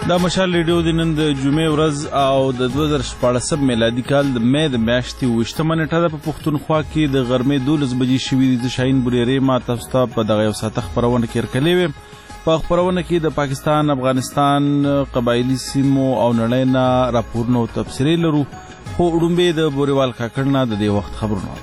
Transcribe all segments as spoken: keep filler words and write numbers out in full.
دا مشال ریډیو د نن د جمعې ورځ او د دوه زره شپاړسم میلادي کال د مې د میاشتې اوویشتمه نیټه ده. په پښتونخوا کې د غرمې دولس بجې شوي دي. زه شاهین بوریری ما تاسو ته په دغه یو ساعته خپرونه کې هرکلی ویم. په خپرونه کې د پاکستان، افغانستان، قبایلي سیمو او نړۍ نه راپورونه او تبصرې لرو، خو وړومبې د بوریوال کاکړ نه د دې وخت خبرونه.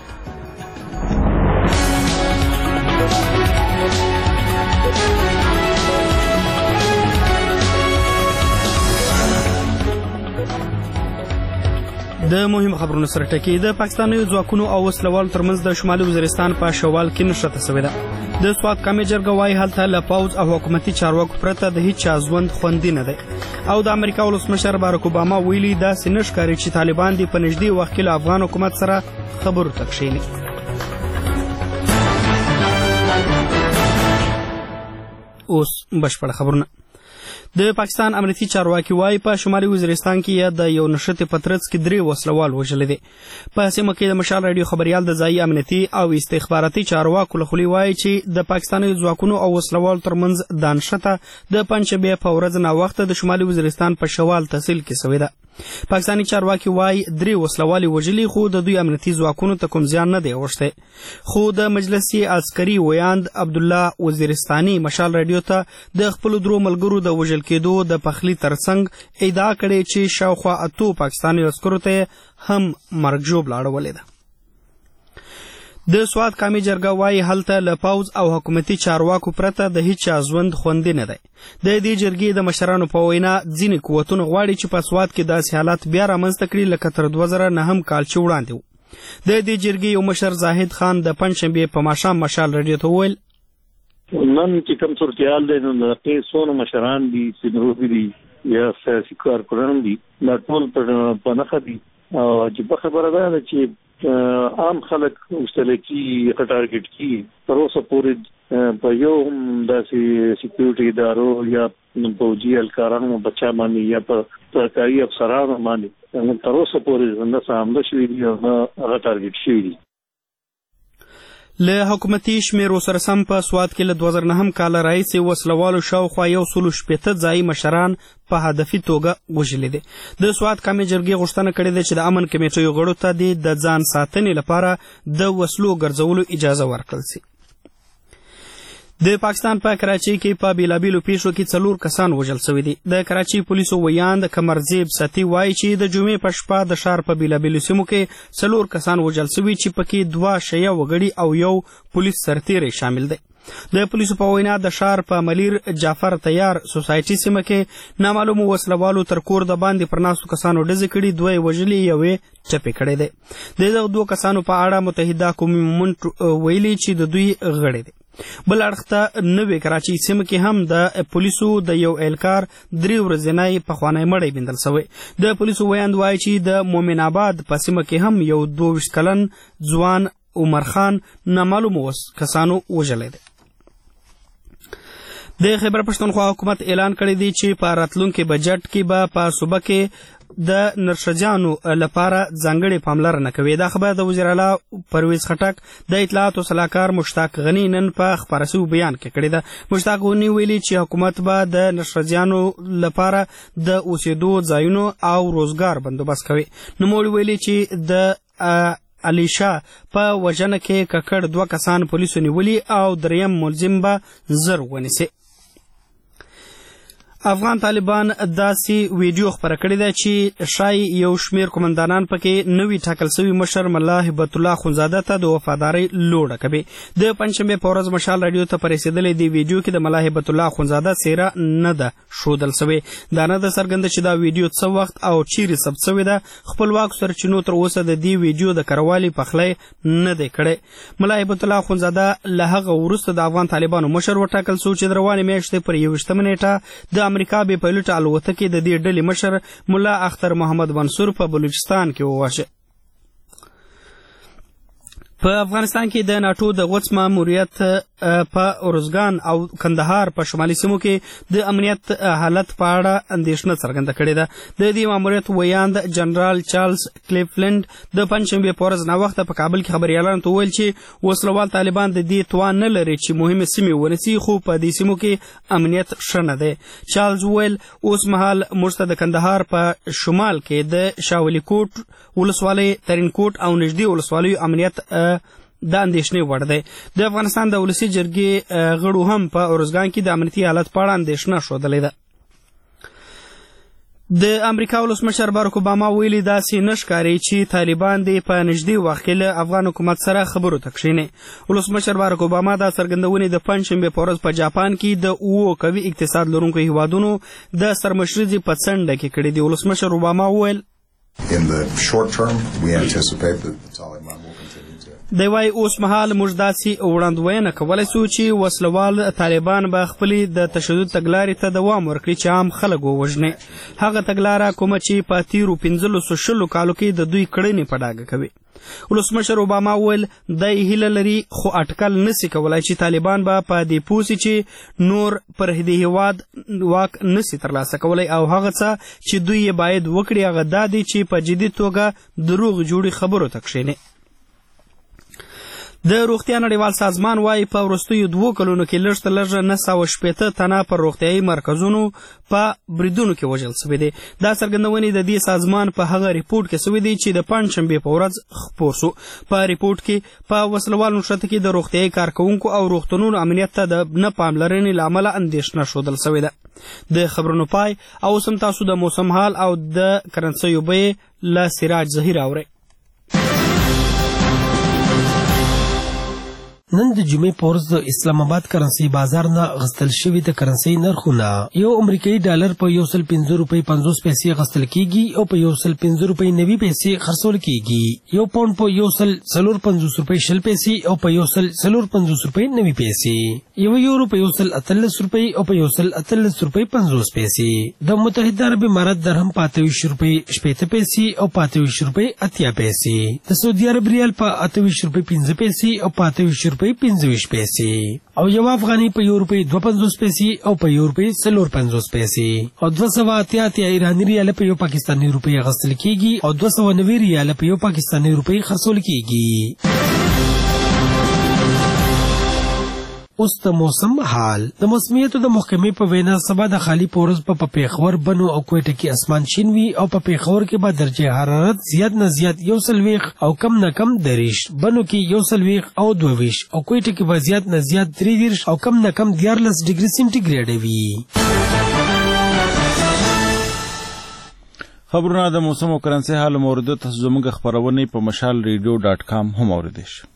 د مهم خبرونو سره ټکی د پاکستاني ځواکونو او وسلوالو ترمنځ د شمالي وزیرستان په شوال کې نښته شوې ده. د سوات کامې جرګه وایي هلته له پوځ او حکومتي چارواکو پرته د هیچ چا ژوند خوندي نه دی. او د امریکا ولسمشر باراک اوباما ویلي داسې نه ښکاري چې طالبان دې په نږدې وخت کې له افغان حکومت سره خبرو ته کښېني. اوس بشپړ خبرونه. د پاکستان امنیتي چارواکي وایي په شمالي وزیرستان کې یا د یو نښتې په ترڅ کې درې وسلوال وژلي دي. په سیمه کې د مشال راډیو خبریال د ځایي امنیتي او استخباراتي چارواکو له خولې وایي چې د پاکستاني ځواکونو او وسلوالو ترمنځ دا نښته د پنجشنبې په ورځ ناوخته د شمالي وزیرستان په شوال تحصیل کې شوې ده. پاکستاني چارواکي وایي درې وسلوالې وژلي، خو د دوی امنیتي ځواکونو ته کوم زیان نه دی اوښتی. خو د مجلسي عسکري ویاند عبدالله وزیرستاني مشال راډیو ته د خپلو درو ملګرو د وژل کېدو د پخلي ترڅنګ ادعا کړې چې شاوخوا اتو پاکستاني عسکرو ته هم مرګ ژوبله اړولې ده. د سوات کامې جرګه وایي هلته له پوځ او حکومتي چارواکو پرته د هیچ چا ژوند خوندي نه دی. د دې جرګې د مشرانو په وینا ځینې قوتونه غواړي چې په سوات کې داسې حالات بیا رامنځته کړي لکه تر دوه زره نهم کال چې وړاندې و. د دې جرګې یو مشر زاهد خان د پنجشنبې په ماښام مشال راډیو ته وویل نن چې کوم صورتحال دی نو د هغې څونه مشران دي، سیندروبي دي یا سیاسي کارکونان دي، دا ټول په نښه دي. چې په خبره ده چې عام خلک مستلقي ټارګټ کی تر اوسه پورې په یو هم داسې سکیورټي ادارو یا پوځي اهلکارانو بچا باندې یا په سرکاري افسرانو باندې تر اوسه پورې نه څه حمله شوې دي او نه هغه ټارګټ شوي دي. له حکومتي شمیرو سره سم په سوات کې له دوه زره نهم کاله راهیسې وسلوالو شاوخوا یو سلو شپېته ځایي مشران په هدفي توګه وژلي دي. د سوات کامې جرګې غوښتنه کړې ده چې د امن کمیټیو غړو ته دې د ځان ساتنې لپاره د وسلو ګرځولو اجازه ورکړل شي. د پاکستان په کراچۍ کې په بیلابیلو پیښو کې څلور کسان وژل شوي دي. د کراچۍ پولیسو ویاند قمرزیب ستی وایي چې د جمعې په شپه د ښار په بیلابیلو سیمو کې څلور کسان وژل شوي چې پکې دوه شیعه وګړي او یو پولیس سرتیری شامل دی. د پولیسو په وینا د ښار په ملیر جعفر تیار سوسایټي سیمه کې نامعلومو وسلوالو تر کور د باندې پر ناستو کسانو ډزې کړي، دوه یې وژلي، یوې ټپي کړی دی. د دغو دوو کسانو په اړه متحده قومي مومنټ ویلي چې د دوی غړي دي. بل اړخ ته نوې کراچۍ سیمه کې هم د پولیسو د یو اهلکار درې ورځنی پخوانی مړی بیندل شوی. د پولیسو ویاند وایي چې د مومن آباد په سیمه کې هم یو دوه ویشت کلن ځوان عمر خان نامعلومو کسانو وژلی دی. د خیبر پښتونخوا حکومت اعلان کړی دی چې په راتلونکي بجټ کې به په صوبه کې د نرښځیانو لپاره ځانګړې پاملرنه کوي. دا خبره د وزیر اعلی پرویز خټک د اطلاعاتو سلاکار مشتاق غني نن په خپاره شوي بیان کې کړې ده. مشتاق غني ویلي چې حکومت به د نرښځیانو لپاره د اوسېدو ځایونو او روزګار بندوبست کوي. نوموړي ویلي چې د علیشا په وژنه کې ککړ دوه کسان پولیسو نیولي او دریم ملزم به زر ونیسي. افغان طالبان داسې ویډیو خپره کړې ده چې ښایي یو شمېر قومندانان پکې نوي ټاکل شوي مشر ملا هبت الله خونزاده ته د وفادارۍ لوړه کوي. د پنجشنبې په ورځ مشال راډیو ته په رسېدلې دې ویډیو کې د ملا هبت الله خونزاده څېره نه ده ښودل شوې. دا نه ده څرګنده چې دا ویډیو څه وخت او چیرې ثبت شوې ده. خپلواکو سرچینو تر اوسه د دې ویډیو د کروالي پخلی نه دی کړی. ملا هبت الله خونزاده له هغه وروسته د افغان طالبانو مشر وټاکل شو چې د روانې میاشتې پر یوویشتمه نیټه د امریکا بې پیلوټه الوتکې د دې ډلې مشر ملا اختر محمد منصور په بلوچستان کې وواژه. په افغانستان کې د ناټو د غوڅ ماموریت په ارزګان او کندهار په شمالي سیمو کې د امنیت حالت په اړه اندېښنه څرګنده کړې ده. د دې ماموریت ویاند جنرال چارلز کلیفلند د پنجشنبې په ورځ ناوخته په کابل کې خبریالانو ته وویل چې وسلوال طالبان د دې توان نه لري چې مهمې سیمې ونیسي، خو په دې سیمو کې امنیت ښه نه دی. چارلز وویل اوس مهال موږ ته د کندهار په شمال کې د شاولي کوټ ولسوالۍ، ترینکوټ او نږدې ولسوالیو امنیت د اندېښنې وړ دی. د افغانستان د ولسي جرګې غړو هم په ارزګان کې د امنیتي حالت په اړه اندېښنه ښودلې ده. د امریکا ولسمشر باراک اوباما ویلي داسې نه ښکاري چې طالبان دې په نږدې وخت کې له افغان حکومت سره خبرو ته کښېني. ولسمشر باراک اوباما دا څرګندونې د پنجشنبې په ورځ په جاپان کې د اوو قوي اقتصاد لرونکو هیوادونو د سرمشرزې په څنډه کې کړي دي. ولسمشر اوباما وویل In the short term, we anticipate that the Taliban will continue to. دی وایي اوس مهال موږ داسې وړاندوینه کولی سو چې وسلوال طالبان به خپلې د تشدد تګلارې ته دوام ورکړي چې عام خلک ووژني. هغه تګلاره کومه چې په تیرو پنځلسو شلو کالو کې د دوی کړنې په ډاګه کوي. ولسمشر اوباما وویل دی هیله لري خو اټکل نسي کولای چې طالبان به په دې پوه سي چې نور پر دې هېواد واک نسي ترلاسه کولی او هغه څه چې دوی یې باید وکړي هغه دا دی چې په جدي توګه دروغ جوړې خبرو ته کښېني. د روغتیا نړیوال سازمان وایي په وروستیو دوو کلونو کې لږ تر لږه نهه سوه شپېته تنه پر روغتیایي مرکزونو په بریدونو کې وژل سوي دي. دا څرګندونې د دې سازمان په هغه ریپورټ کې سوي دي چې د پنجشنبې په ورځ خپور سو. په ریپورټ کې په وسلوالو نښته کې د روغتیایي کارکوونکو او روغتونونو امنیت ته د نه پاملرنې له امله اندېښنه ښودل سوې ده. د خبرونو پای او اوس هم تاسو د موسم حال او د کرنسیو بیې له سراج ظهیر اورئ. نن د جمعې په ورځ د اسلام آباد کرنسي بازار نه غستل شوي د کرنسي نرخونه یو امریکایي ډالر په یو سل پنځه روپۍ پنځوس پیسې غستل کیږي او په یو سل پنځه روپۍ نوي پیسې خرڅول کیږي. یو پاونډ په یو سل څلور پنځوس روپۍ شل پیسې او په یو سل څلور پنځوس روپۍ نوي پیسې. یو یورو په یو سل اتلس روپۍ او په یو سل اتلس روپۍ پنځوس پیسې. د متحده عرب امارات درهم په اته ویشت روپۍ شپېته پیسې او په اته ویشت روپۍ اتیا پیسې. د سعودي عرب ریال په اته ویشت روپۍ پنځه پیسې او په اته ویشت روپۍ پنځه ویشت پیسې او یو افغاني په یو روپۍ دوه پنځوس پیسې او په یو روپۍ څلور پنځوس پیسې او دوه سوه اتیا اتیا ایراني ریاله په یو پاکستاني روپۍ اخیستل کیږي او دوه سوه نوي ریاله په یو پاکستاني روپۍ خرڅول کیږي. اوس د موسم حال. د موسمیاتو د محکمې په وینا سبا د خالی په ورځ په پېښور، بنو او کوټه کې اسمان شین وي او په پېښور کې به درجه حرارت زیات نه زیات یو څلوېښت او کم نه کم دېرش، بنو کې یو څلوېښت او دوه ویشت او کوټه کې به زیات نه زیات درې دېرش او کم نه کم دیارلس ډګري سینټیګریډ وي. خبرونه د موسم او کرنسي حال موردو تاسو زموږ خپرونې په مشال ریډیو ډاټ کام هم اوریدئ شئ.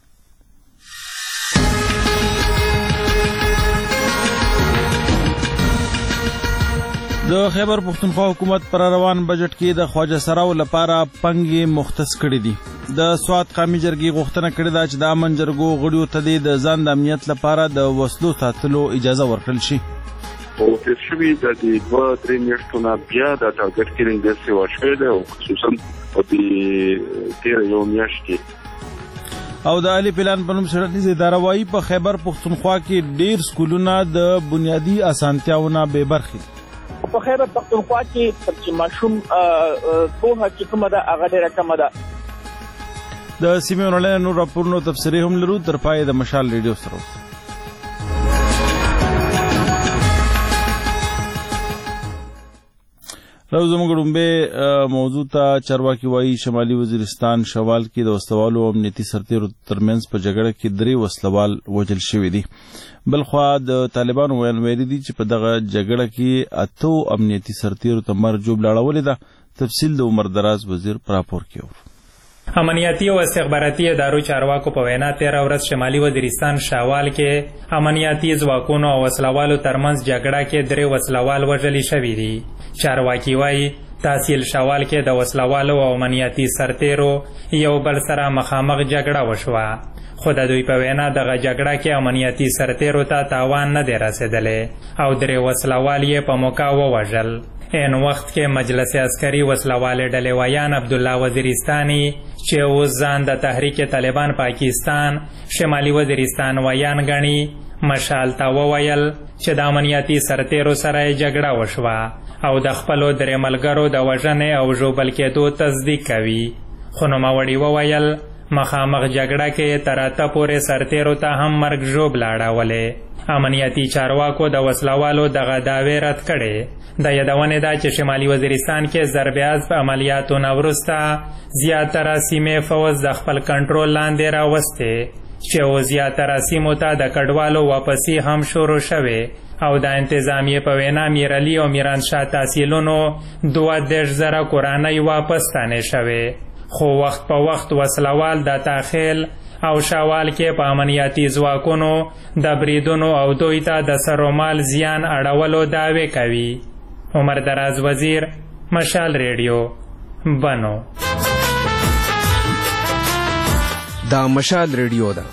د خیبر پښتونخوا حکومت پر روان بجټ کې د خواجه سراو لپاره پنګې مختص کړي دي. د سوات قومي جرګې غوښتنه کړې ده چې د امن جرګو غړیو ته د ځان د امنیت لپاره د وسلو ساتلو اجازه ورکړل شي. او تیر شوي د دوه درې میاشتو نه بیا د ټارګټ کیلینګ داسې وشوی دی او خصوصا په دې تېره یو میاشت کې او د عالی پلان په نوم څېړنیزه اداره وایي په خیبر پښتونخوا کې ډېر سکولونه د بنیادي اسانتیاونه بې برخې دي. په خیبر پښتونخوا کې چې ماشوم پوهه چې کومه ده هغه ډېره کمه ده. د سیمې ونړۍ نور راپورونو تبصرې هم لرو. تر پای د مشال ریډیو سره اوسئ. راځو زموږ ډومبې موضوع ته. چارواکي وایي شمالي وزیرستان شوال کې د وسلوالو او امنیتي سرتیرو ترمنځ په جګړه کې درې وسلوال وژل شوي دي. بلخوا د طالبانو ویل ویلي دي چې په دغه جګړه کې اتو امنیتي سرتیرو ته مرګ ژوبله اړولې ده. تفصیل د عمر دراز وزیر په راپور کې اورو. امنیتي او استخباراتي ادارو چارواکو په وینا تېره ورځ شمالي وزیرستان شاوال کې امنیتي ځواکونو او وسلوالو ترمنځ جګړه کې درې وسلوال وژلي شوي دي. چارواکي وایي تحصیل شاوال کې د وسلوالو او امنیتي سرتیرو یو بل سره مخامخ جګړه وشوه، خو د دوی په وینا دغه جګړه کې امنیتي سرتیرو ته تاوان نه دی رسېدلی او درې وسلوال یې په موقع ووژل. این وخت کې مجلس عسکري وسلوالې ډلې ویان عبدالله وزیرستاني چې اوس ځان د تحریک طالبان پاکستان شمالي وزیرستان ویان ګڼي مشال ته وویل چې د امنیتي سرتیرو سره یې جګړه وشوه او د خپلو درې ملګرو د وژنې او ژوبل کېدو تصدیق کوي خو نوموړي وویل مخامخ جګړه کې تر اته پورې سرتیرو ته هم مرګ ژوبله اړولې امنیتي چارواکو د وسلوالو دغه دعوې رد کړې د یادونې ده چې شمالي وزیرستان کې ضربیاز په عملیاتو نه وروسته زیاتره سیمې فوز د خپل کنټرول لاندې راوستې چې اوس زیاتره سیمو ته د کډوالو واپسي هم شروع شوې او د انتظامیې په وینا میرعلي او میرانشاه تحصیلونو دوه دېرش زره کورنۍ واپس ستانې شوې خو وخت په وخت وسلوال د تاخیل او شاوال کې په امنیتي ځواکونو د بریدونو او دوی ته د سرومال زیان اړولو دعوې کوي عمر دراز وزیر مشال ریډیو بنو دا مشال ریډیو ده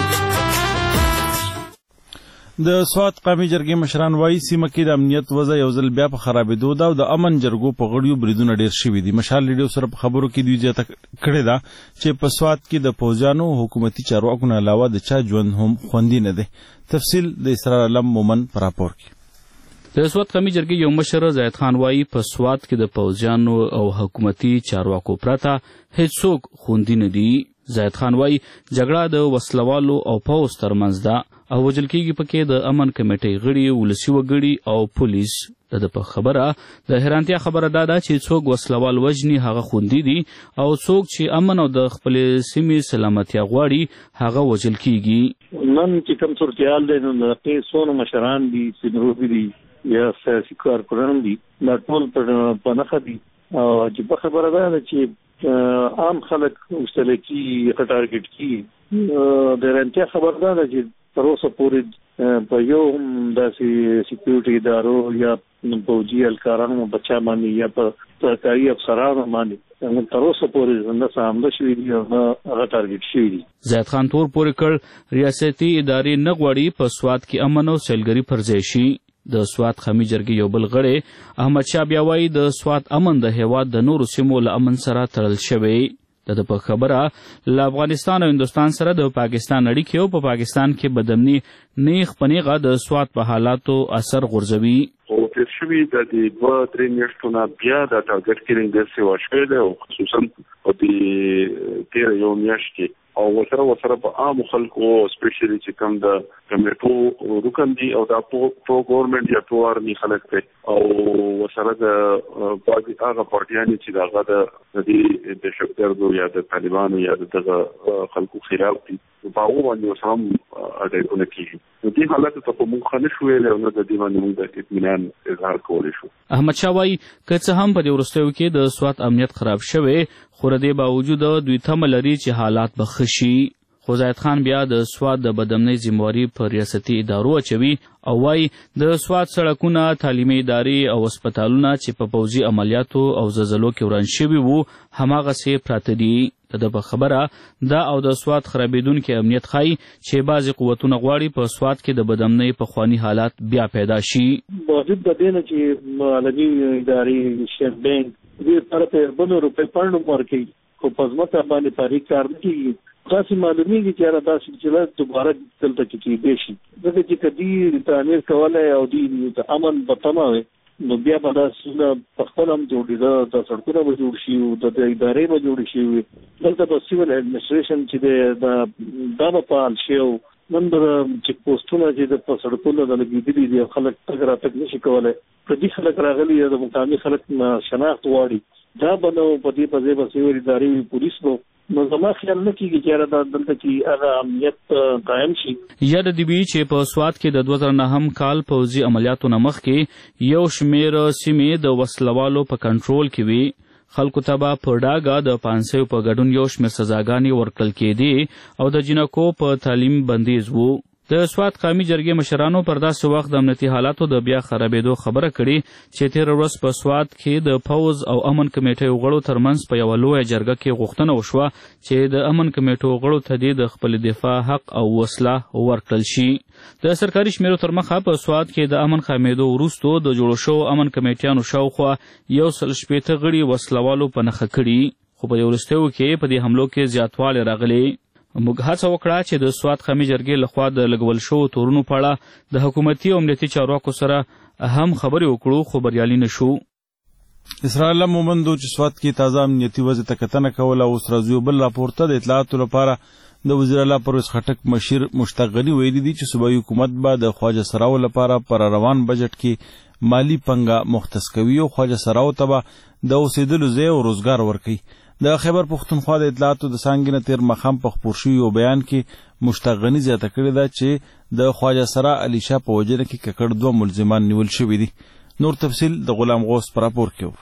د سوات قومي جرګې مشران وایي سیمه کې د امنیت وضع یو ځل بیا په خرابېدو ده او د امن جرګو په غړیو بریدونه ډېر شوي دي مشال ریډیو سره په خبرو کې دوی زیاته کړې ده چې په سوات کې د پوځیانو حکومتي چارواکو نه علاوه د چا ژوند هم خوندي نه دی تفصیل د اسرار علم مومن په راپور کې د سوات قومي جرګې یو مشر زاید خان وایي په سوات کې د پوځیانو او حکومتي چارواکو پرته هیڅوک خوندي نه دي زاید خان وایي جګړه د وسلوالو او پوځ ترمنځ ده او وژل کېږي پکې د امن کمیټۍ غړي ولسي وګړي او پولیس د ده په خبره د حیرانتیا خبره دا ده چې څوک وسلوال وژني هغه خوندي دي او څوک چې امن او د خپلې سیمې سلامتیا غواړي هغه وژل کېږي نن چې کوم صورتحال دی نو د هغې څونه مشران دي سیندروبي دي یا سیاسي کارکونان دي دا ټول په نښه دي او عجیبه خبره دا ده چې عام خلک وشتلی کېږي ښه ټارګېټ کېږي د حیرانتیا خبره دا ده چې تر اوسه پورې په یو هم داسې سکیورټي ادارو یا پوځي اهلکارانو بچا باندې یا په سرکاري افسرانو باندې تر اوسه پورې نه څه حمله شوي دي او نه هغه ټارګېټ شوي دي زاید خان تور پورې کړ ریاستي ادارې نه غواړي په سوات کې امن او سیلګري پر ځای شي د سوات قومي جرګې یو بل غړی احمد شاه بیا وایي د سوات امن د هیواد د نورو سیمو له امن سره تړل شوی د په خبره له افغانستان او هندوستان سره د پاکستان اړیکې او په پاکستان کې بدامني نیغ په نیغه د سوات په حالاتو اثر غورځوي او تیر شوي د دې دوه درې میاشتو نه بیا د ټارګټ کیلینګ داسې وشوی دی او خصوصا په دې تېره یو میاشت کې او ورسره ورسره په عامو خلکو سپیشلی چې کوم د کمیټو رکن دي او دا پرو ګورنمنټ یا پرو آرمي خلک دی او ورسره د هغه پارټیانې چې د هغه د دې دهشتګردو یا د طالبانو یا د دغه خلکو خلاف دي په هغو باندې ورسره هم اټیکونه کېږي نو دې حالاتو ته په موږ ښه نه شو ویلی او نه د دې باندې موږ د اطمینان اظهار کولی شو احمد شاه وایي که څه هم په دې وروستیو کې د سوات امنیت خراب شوی خو د دې باوجود دوی تمه لري چې حالات به ښه شي خو زاید خان بیا د سوات د بدامنۍ ذمواري په ریاستي ادارو اچوي او وایي د سوات سړکونه تعلیمي ادارې او هسپتالونه چې په پوځي عملیاتو او زلزلو کې وران شوي وو هماغسې پراته دي د ده په خبره دا او د سوات خرابېدونکي امنیت ښایي چې بعضې قوتونه غواړي په سوات کې د بدامنۍ پخواني حالات بیا پیدا شي باوجود د دې نه چې عالمي ادارې شیک بینک دې لپاره په اربنو روپۍ پاڼو ورکوي خو په ځمکه باندې تحریک کار نه کېږي داسې معلومیږي چې یاره داسې چې دوباره دلته کې کېدی شي ځکه چې که دوی تعمیر کولی او دوی د امن په تمه وی نو بیا به دا سونه په خپل هم جوړېده دا سړکونه به جوړ شي د ادارې به جوړې شي وي دلته به سیول ایډمنسټریشن چې دی دا به فعال شي او نن به چیک پوسټونه چې د په سړکونو د لګېدلي دي خلک تګ راتګ نه شي کولی پردي خلک راغلي د مقامي خلک شناخت غواړي دا به نو په دې په ځای به سیول ادارې وي پولیس به نو زما خیال نه کېږي چې یاره دا دلته چې هغه امنیت قایم شي یاد دې وي چې په سوات کې د دوه زره نهم کال پوځي عملیاتو نه مخکې یو شمېر سیمې د وسلوالو په کنټرول کې وي خلکو ته به په ډاګه د پانسیو په ګډون یو شمېر سزاګانې ورکړل کېدې او د جنکو په تعلیم بندیز و د سوات قومي جرګې مشرانو پر داسې وخت د امنیتي حالاتو د بیا خرابېدو خبره کړې چې تېره ورځ په سوات کې د پوځ او امن کمیټې غړو ترمنځ په یوه لویه جرګه کې غوښتنه وشوه چې د امن کمیټو غړو ته دې د خپل دفاع حق او وسله ورکړل شي. د سرکاري شمیرو تر مخه په سوات کې د امن خامېدو وروستو د جوړو شوو امن کمیټیانو شاوخوا یو سل شپېته غړي وسلوالو په نښه کړي، خو په دې وروستیو کې په دې حملو کې زیاتوالی راغلی. موږ هڅه وکړه چې د سوات قومي جرګې لخوا د لګول شوو تورونو په اړه د حکومتي او امنیتي چارواکو سره هم خبرې وکړو، خو بریالي نه شو. اسرائیل مومندو چې سوات کې تازه امنیتي وضع ته کتنه کوله او اوس راځي بل راپورته د اطلاعاتو لپاره د وزیر اعلی پرویز خټک مشیر مشتاق غني ویلي دي چې صوبایي حکومت به د خواجه سراو لپاره پر روان بجټ کې مالی پنګه مختص کوي او خواجه سراو ته به د اوسېدلو ځای او روزګار ورکوي. د خیبر پښتونخوا د اطلاعاتو د څانګې نه تېر ماښام په خپور شوي یو بیان کې مشتاق غني زیاته کړې ده چې د خواجه سرا علي شاه په وژنه کې ککړ دوه ملزمان نیول شوي دي. نور تفصیل د غلام غوث په راپور کې.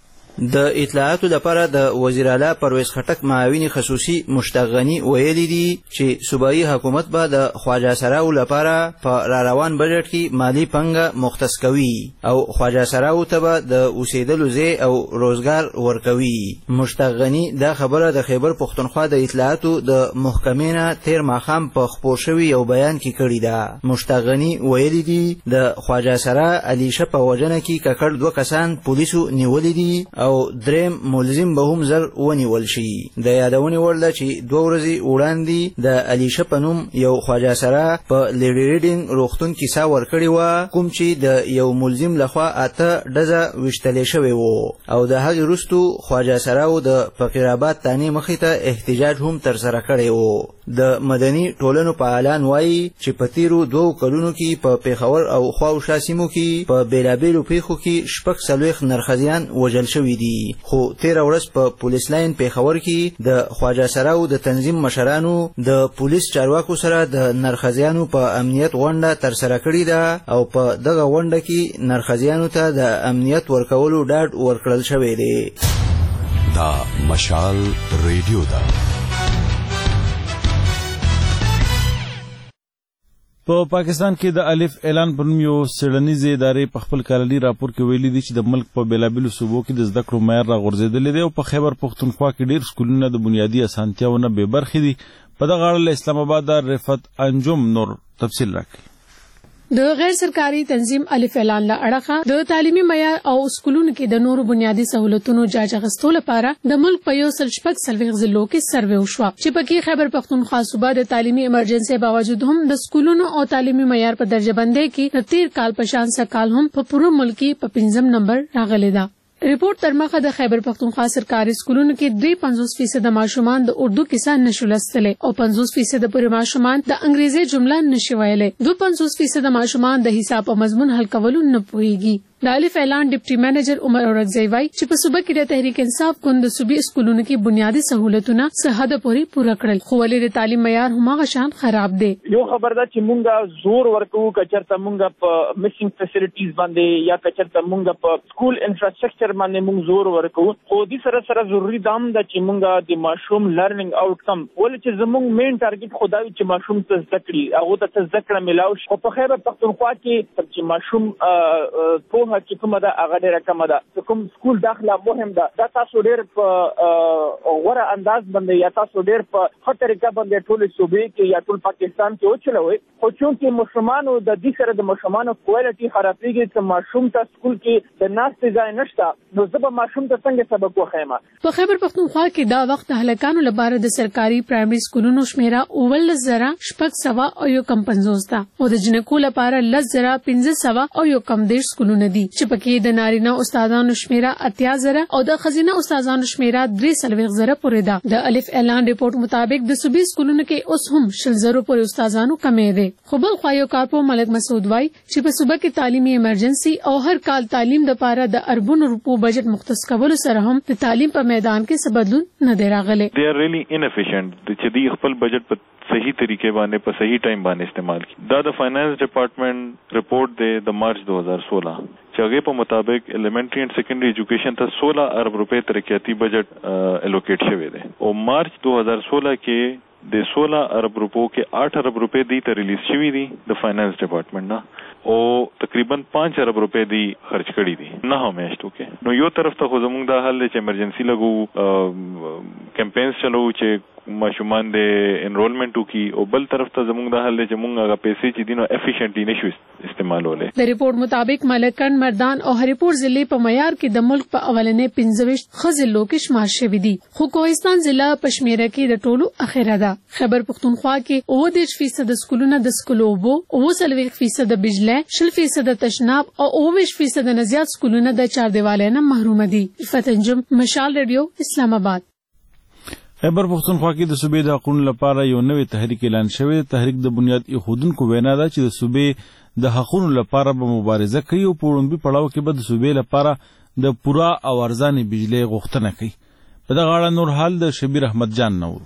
د اطلاعاتو لپاره د وزیر اعلی پرویز خټک معاون خصوصي مشتاق غني ویلي دي چې صوبایي حکومت به د خواجه سراو لپاره په را روان بجټ کې مالی پنګه مختص کوي او خواجه سراو ته به د اوسېدلو ځای او روزګار ورکوي. مشتاق غني دا خبره د خیبر پښتونخوا د اطلاعاتو د محکمې نه تېر ماښام په خپور شوي یو بیان کې کړې ده. مشتاق غني ویلي دي د خواجه سرا علي شاه په وژنه کې ککړ دوه کسان پولیسو نیولي دي او دریم ملزم به هم زر ونیول شي. د یادونې وړ ده چې دوه ورځې وړاندې د علي شاه په نوم یو خواجه سرا په لیډي ریډینګ روغتون کې ساه ورکړې وه، کوم چې د یو ملزم لخوا اته ډزه ویشتلی شوی و او د هغې وروستو خواجه سراو د فقیرآباد تانې مخې ته احتجاج هم ترسره کړی و. د مدني ټولنو فعالان وایي چې په تیرو دوو کلونو کې په پیښور او خواوشا سیمو کې په بېلابېلو پیښو کې شپږ څلوېښت نرښځیان وژل شوي دي، خو تېره ورځ په پولیس لاین پیښور کې د خواجه سراو د تنظیم مشرانو د پولیس چارواکو سره د نرښځیانو په امنیت غونډه ترسره کړې ده او په دغه غونډه کې نرښځیانو ته د امنیت ورکولو ډاډ ورکړل شوی دی. دا مشال ریډیو ده. په پاکستان کې د الف اعلان پر نوم یو څېړنیزې ادارې په خپل کالني راپور کې ویلي دي چې د ملک په بېلابېلو صوبو کې د زده کړو معیار راغورځېدلی دی او په خیبر پښتونخوا کې ډېر سکولونه د بنیادي اسانتیاوو نه بې برخې دي. په دغه اړه له اسلام آباد د رفت انجم نور تفصیل راکړي. د غیر سرکاري تنظیم الف اعلان له اړخه د تعلیمي معیار او سکولونو کې د نورو بنیادي سہولتونو جاج اخیستو لپاره د ملک په یو سل شپږ څلوېښت ضلعو کې سروې وشوه چې پکې خیبر پښتونخوا صوبه د تعلیمي ایمرجنسۍ باوجود هم د سکولونو او تعلیمي معیار په درجه بندۍ کې د تیر کال په شان سږ هم په پوره ملک کې په پنځم نمبر راغلی ده. ریپورت تر مخه د خیبر پښتونخوا سرکاري سکولونو کې دوی پنځوس فیصد ماشومان د اردو کیسه نشو لوستلی او پنځوس فیصد پورې ماشومان د انګریزي جمله نشي ویلی. دوه پنځوس فیصد ماشومان د حساب او مضمون حل کولو نه پوهیږي. د الف اعلان ډیپټي منیجر عمر اورکزی وایي چې په صوبه کې د تحریک انصاف ګوند د صوبي سکولونو کې بنیادي سہولتونه څه حده پورې پوره کړل، خو ولې د تعلیم معیار هماغه شان خراب دی. یو خبر ده چې مونږه زور ورکوو که چېرته مونږه په میسنګ فیسیلیټیز باندې یا که چېرته مونږه په سکول انفراسټرکچر باندې مونږ زور ورکوو، خو دې سره سره ضروري دا هم ده چې مونږه د ماشوم لرننګ آوټکم ولې چې زموږ مین ټارګټ خو دا وي چې ماشوم ته زده کړي، هغو ته څه زده کړه میلاو شي. خو په خیبر پښتونخوا کې چې ماشوم پوهه چې کومه ده هغه ډېره کمه ده. کوم سکول داخله مهم ده دا تاسو ډېر په غوره انداز باندې یا تاسو ډېر په ښه طریقه باندې ټولې صوبې کې یا ټول پاکستان کې وچلوئ، خو چونکې ماشومانو د دې سره د ماشومانو کوالټي خرابېږي که ماشوم ته سکول کې د ناستې ځای نشته نو زه به ماشوم ته څنګه سبق وښیم. په خیبر پښتونخوا کې دا وخت د هلکانو لپاره د سرکاري پرایمري سکولونو شمیره اوولس زره شپږ سوه او یو کم پنځوس ده او د جنکو لپاره لس زره پنځه سوه او یو کم دېرش سکولونه دي چې پکې د نارینه استادانو شمیره اتیا زره او د ښځینه استادانو شمیره درې څلوېښت زره پورې ده. د الف اعلان ریپورت مطابق د صوبي سکولونو کې اوس هم شل زرو پورې استادانو کمې دی. خو بل خوا یو کارپو ملک مسعود وایي چې په صوبه کې تعلیمي ایمرجنسي او هر کال تعلیم دپاره د اربونو روپو بجټ مختص کولو سره هم د تعلیم په میدان کې څه بدلون نه دی راغلی. They are really inefficient چې دوی خپل بجټ په صحیح طریقې باندې په صحیح ټایم باندې استعمال کړي. دا د فائنانس ډپارټمنټ رپورٹ دی د مارچ دو ہزار سولہ چې هغې په مطابق ایلیمنټري اینڈ سیکنډري ایجوکیشن ته سولہ ارب روپے ترقیاتی بجټ الوکیټ شوی دی او مارچ دو ہزار سولہ کې د सोलह ارب روپو کې आठ ارب روپے دی ته ریلیز شوی دي د فاینانس ډپارټمنټ نه او تقریبا پانچ ارب روپے دی خرچ کړي دي نه همیشتو کې. نو یو طرف ته خو زموږ دا حل چې ایمرجنسي لګو کمپینز چلو چې ماشومان د انرولمنت وکي او بل طرف ته زموږ دا حل چې موږ هغه پیسې چې دینو افیشنټلی نشو استعمالولې. د ریپورت مطابق ملکن مردان او هریپور ضلع په معیار کې د ملک په اولنې پنځه خزلو کې شمار شوی دي خو کوهستان ضلع پشمیره کې د ټولو اخره ده. خیبر پختونخوا کې اووه دېرش فیصد سکولونه د سکولو اوبو، اووه څلوېښت فیصد بجلی، شل فیصد تشناب او اووه ویشت فیصد نه زیات سکولونه د چاردیوالۍ نه محروم دي. فتنجم مشال ریډیو اسلام آباد. خیبر پختونخوا کې د صوبې د حقونو لپاره یو نوې تحریک اعلان شوی. تحریک د بنیاد ایښودونکو وینا ده چې د صوبې د حقونو لپاره به مبارزه کوي او په وړاندې پړاو کې به د صوبې لپاره د پوره او ارزانه بجلی غوښتنه کوي. په دغه اړه نور حال د شبیر احمد جان نور.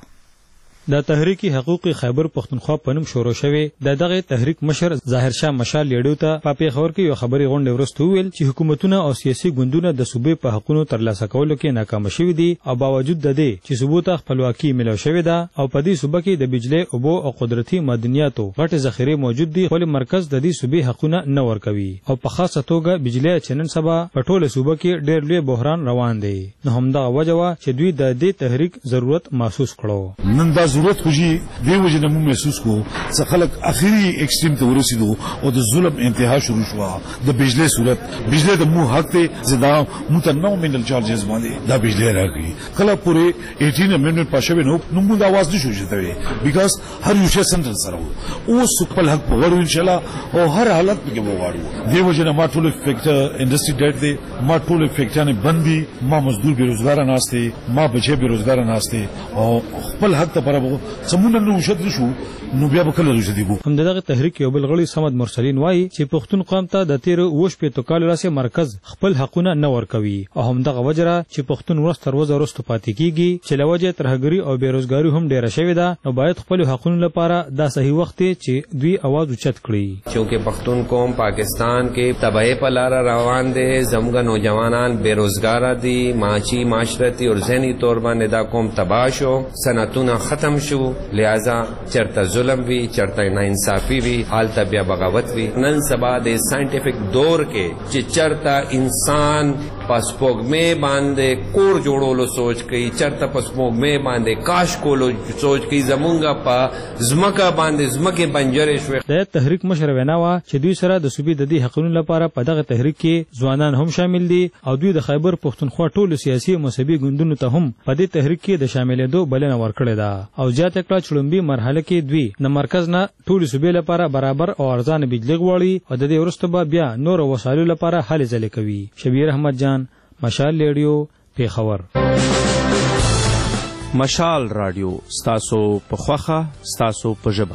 د تحریک حقوق خیبر پختونخوا په نوم شروع شوی د دغه تحریک مشر ظاهر شاه مشال لیډو ته په پیښور کې یو خبري غونډه ورسته ویل چې حکومتونه او سیاسي ګوندونه د صوبې په حقونو ترلاسه کولو کې ناکام شوي دي او باوجود د دې چې صوبو ته خپلواکي ملو شوې ده او په دې صوبه کې د بجلی اوبو او قدرتي معدنیاتو غټ ذخیره موجود دي خو مرکز د دې صوبې حقونه نه ورکوي او په خاصه توګه بجلی چنن سبا په ټوله صوبه کې ډېر لوی بحران روان دی. نو همدغه وجه وا چې دوی د دې تحریک ضرورت محسوس کړو. نن دا ضرورت خو دی وجه نه مو محسوس کو چې خلک اخیری ایکسټریم ته ورسېدو او د ظلم انتها شروع شو. د بجلی صورت بجلی د مو حق ته زدا متنوع من الچارجز باندې دا بجلی راغی کله پورې اټین امندمنت پښه نو نو موږ आवाज نشو شته بیکاز هر یو شی سنټرل سره او سپل حق وګورو ان شاء الله او هر حالت کې وګورو. دی وجه نه ما ټول فیکټر انډستری ډیټ دی ما ټول فیکټرانه بندي ما مزدور بیروزګار نه استه ما بچي بیروزګار نه استه او خپل حق ته پر سمونه نو شد شو نو بیا به کله رسیدي بو. هم دغه تحریک یو بل غړي سمد مرسلین وایي چې پښتون قوم ته د تیر وش په توکال راسه مرکز خپل حقونه نه ورکوي او هم دغه وجره چې پښتون ورس تر وځه ورستو پاتې کیږي چې لوجه ترهګری او بیروزګاری هم ډیره شوې ده. نو باید خپل حقونه لپاره دا صحیح وخت چې دوی आवाज اوچت کړي. چونکه پښتون قوم پاکستان کې تباہی په لار روان دي، زموږ نوجوانان بیروزګار دي، معاشي معاشرتي او ذهني تور باندې دا قوم تباہ شو، صنعتونه ختم شو، لہذا چرته ظلم وی چرته ناانصافي وی حالت بیا بغاوت وی. نن سبا د ساينټیفیک دور کې چې چرته انسان پسپوږمې باندې کور جوړولو سوچ کوي، چرته پسپوږمې باندې کاش کولو سوچ کوي، زمونږه په زمکه باندې زمکه بنجرې شوې. د تحریک مشر وینا وا چې دوی سره د صوبې د دې حقوقو لپاره په دغه تحریک کې ځوانان هم شامل دي او دوی د خیبر پختونخوا ټولو سیاسي او مذهبي ګوندونو ته هم په دې تحریک کې د شاملېدو بلنه ورکړې ده او زیاته کړه چې لومبي مرحله کې دوی د مرکز نه ټول صوبې لپاره برابر او ارزانه بجلی غواړي او د دې وروسته بیا نور وسایلو لپاره حل ځلې کوي. شبیر احمد جان مشال ریډیو پیښور. مشال رادیو ستاسو په خوخه ستاسو په ژبه.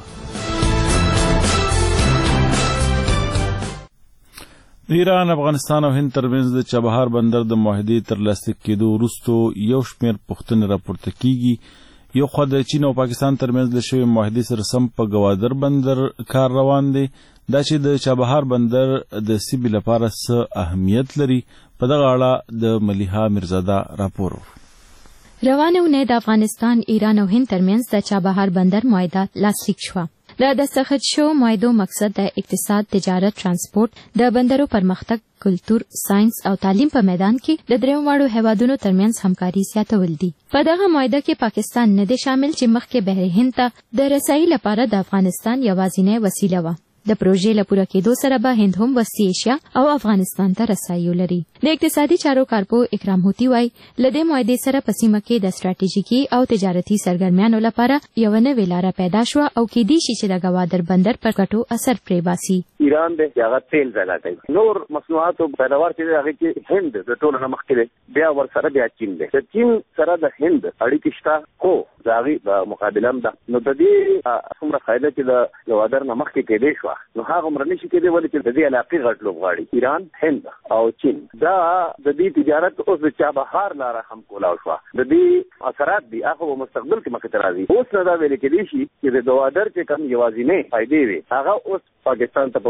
ایران افغانستان او هند ترمنځ د چابهار بندر د معاهدې تر لاسلیک کېدو وروسته یو شمېر پوښتنې راپورته کیږي. یو خوا د چین او پاکستان ترمنځ د شوې معاهدې سره سم په ګوادر بندر کار روان دی. دا چې د چابهار بندر د سیمې لپاره څه اهمیت لري په دغه اړه د ملیحه میرزاده راپور. روانه اونۍ د افغانستان، ایران او هند ترمنځ د چابهار بندر معاهده لاسلیک شوه. د دستخط شو معاهدو مقصد د اقتصاد، تجارت، ترانسپورت، د بندرو پرمختګ، کلتور، ساينس او تعلیم په میدان کې د درېیم واړو هیوادونو ترمنځ همکاري زیاتول دي. په دغه معاهده کې پاکستان نه دی شامل چې مخکې بحر هند ته د رسایي لپاره د افغانستان یوازینۍ وسیله وه. د پروژې له پوره کېدو سره به هند هم وسطي ایشیا او افغانستان ته رسایي ولري. د اقتصادي چارو کارپو اکرام هوتي وایي له دې معاهدې سره په سیمه کې د ستراتیژیکي او تجارتي سرګرمیانو لپاره یوه نوې لاره پیدا شوه او کېدای شي چې د ګوادر بندر پر ګټو اثر پرې باسي. ایران د هغه تیل پیدا کوي، نور مصنوعاتو پیداوار چې هغه کې هند د ټولو نه مخکې دی، بیا ورسره بیا چین دی. د چین سره د هند اړیکې شته خو د هغې په مقابله هم ده. نو د دې څومره فایده چې د ګوادر نه مخکې کېدی شوه نو هغه عمر نشي کېدی، ولې چې د دې علاقې غټ لوبغاړي ایران، هند او چین دا د دې تجارت اوس د چابهار لاره هم کولاو شوه. د دې اثرات دي هغه په مستقبل کې مخې ته راځي. اوس نه دا ویل کېدی شي چې د ګوادر چې کوم یوازینۍ فایدې وي هغه اوس پاکستان ته په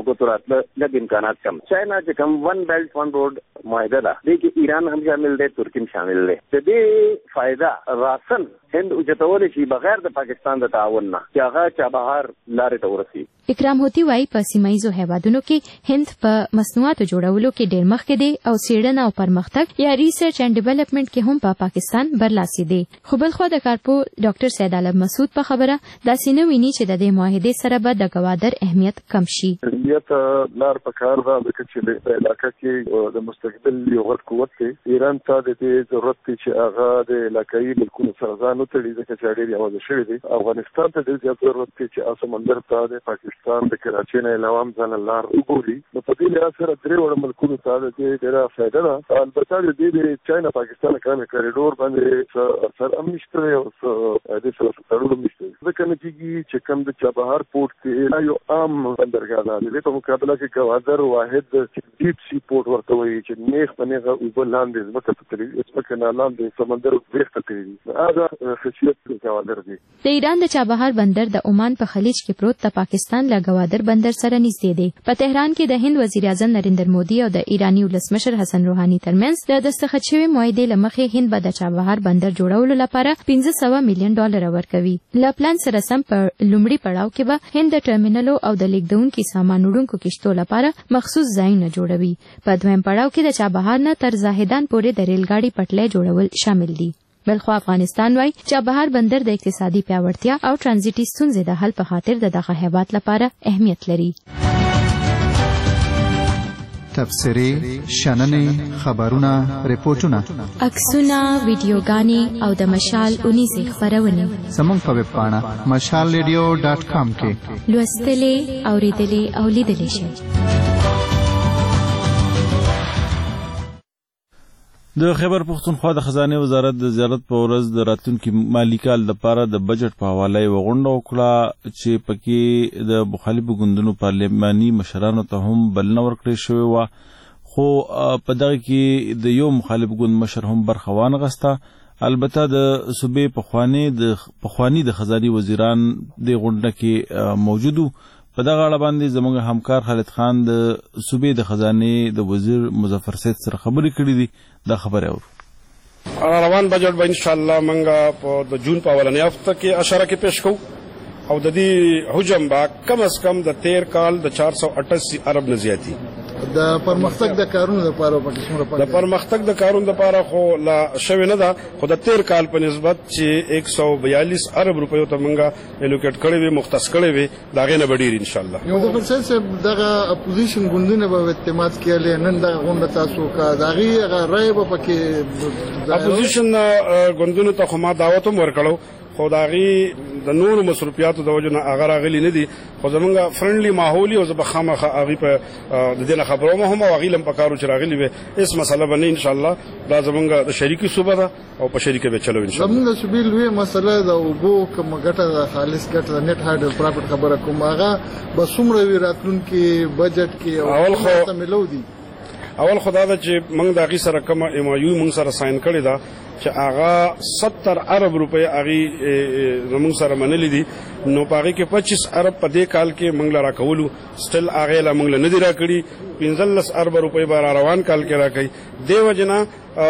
ملکو ته راتله لږ امکانات کم. چاینا چې کوم ون بیلټ ون روډ معاهده ده دې کې ایران هم شامل دی، ترکی هم شامل دی. د دې فایده راسن هند اوچتولی شي بغیر د پاکستان د تعاون نه چې هغه چابهار لارې ته ورسي. اکرام هوتی وايي په سیمه ییزو هیوادونو کې هند په مصنوعاتو جوړولو کې ډېر مخکې دی او څېړنه او پرمختګ یا ریسرچ اینڈ ډیولپمنٹ کې هم په پاکستان برلاسي دی. خو بل خوا د کارپو ډاکټر سید عالم مسعود په خبره داسې نه ویني چې د دې معاهدې سره به د ګوادر اهمیت کم شي. اهمیت لار په کار ده ځکه چې په علاقه کې د مستقبل یو غټ قوت دی. ایران ته د دې ضرورت دی چې هغه د علاقایي ملکونو سره ځان وتړي ځکه چې ډېر یوازې شوی دی. افغانستان ته ډېر زیات ضرورت دی چې سمندر ته د پاکستان د کراچۍ نه علاوه هم ځان لار وګوري. نو په دې لحاظ سره درې وړ ملکونو ته د دې ډېره فایده ده. البته د دې د چاینا پاکستان کرامي کوریډور باندې سر هم نشته او د سره تړون نشته. ځکه نه کېږي چې کوم د چابهار پورت دی یو عام بندرګاه ده. د په مقابله کې ګوادر واحد ډیپ سی پورت ورته وایي چې نیغ په نیغه اوبه لاندې ځمکه ته تللي ځمکه نه لاندې سمندر ویښ ته تللي. هغه خصوصیت ګوادر دی. د ایران د چابهار بندر د عمان په خلیج کې پروت د پاکستان له ګوادر بندر سره نږدې دی. په تهران کې د هند وزیر اعظم نریندر مودي او د ایرانی ولسمشر حسن روحاني ترمنځ د دستخط شوی معاهدې له مخې هند به د چابهار بندر جوړولو لپاره پنځه سوه میلیون ډالر ورکوي. له پلان سره سم په لومړي پړاو کې به هند د ټرمینلو او د لیږدونکو سامان وړونکو کشتو لپاره مخصوص ځایونه جوړوي. په دویم پړاو کې د چابهار نه تر زاهدان پورې د ریل ګاډي پټلۍ جوړول شامل دي. بلخو افغانستان وايي چابهار بندر د اقتصادي پیاوړتیا او ترانزیټي ستونزې د حل په خاطر د دغه هیواد لپاره اهمیت لري. تبصرې، شننې، خبرونه، ریپورتونه، عکسونه، ویډیوګانې او د مشال اونیزې خپرونې زموږ په ویب پاڼه مشال ریډیو ډاټ کام کې لوستلې، اورېدلې او لیدلې شئ. د خیبر پښتونخوا د خزانه وزارت د زیارت په ورځ د راتلونکي مالی کال لپاره د بجټ په حواله یوه غونډه وکړه چې پکې د مخالفو ګوندونو پارلماني مشرانو ته هم بلنه ورکړې شوې وه. خو په دغه کې د یو مخالف ګوند مشر هم برخه وانغسته. البته د صوبې پخواني د خزاني وزیران د غونډه کې موجود وو. په دغه اړه باندې زموږ همکار خالد خان د صوبې د خزانې د وزیر مظفر سید سره خبرې کړې دي. دا خبره اورو. روان بجټ به ان شاء الله منګه په د جون په اولنۍ هفته کې اشاره کې پیش کوو او د دې حجم با کم از کم د تیر کال د چار سو اٹھاسی ارب نه زیاتی. د پرمختګ د کارونو لپاره پکې څومره پاتې؟ د پرمختګ د کارونو لپاره خو لا شوی نه ده، خو د تیر کال په نسبت چې یک سو بیالیس ارب روپیو ته منګه الوکیټ کړی وي، مختص کړی وي، دا غي نه بډیر ان شاء الله. یو د فرصت دغه اپوزیشن ګوندونه به اعتماد کړي نن دغه غونډه تاسو کا دغه هغه رائے به پکې اپوزیشن ګوندونو ته خو ما دعوت هم ورکړو، خو داغي د نورو مصرفیاتو د وجه نه هغه راغلي نه دي. خو زمونږ فرندلي ماحول او زه به خامخا هغې په د دې نه خبروم هم او هغې له هم په کار و چې راغلي وي. هېڅ مسله به نه انشاءالله. دا زمونږ د شریکي صوبه ده او په شریکه به چلو انشاءالله. زمونږ د صوبې لویه مسله د اوبو کومه ګټه ده، خالص ګټه د نیټ هایډرو پراپرټ خبره کوم، هغه به څومره وي راتلونکي بجټ کې او اول خو ملو دي؟ اول خدا ده چې موږ د هغې سره کومه ایم او یو موږ سره ساین کړې ده چې هغه ستر ارب روپۍ هغې زموږ سره منلي دي. نو په هغې کې پچیس ارب په دې کال کې موږ له راکولو، سټل هغې له موږ له نه دي راکړي. پنځلس ارب روپۍ به را روان کال کې راکوي. دې وجې نه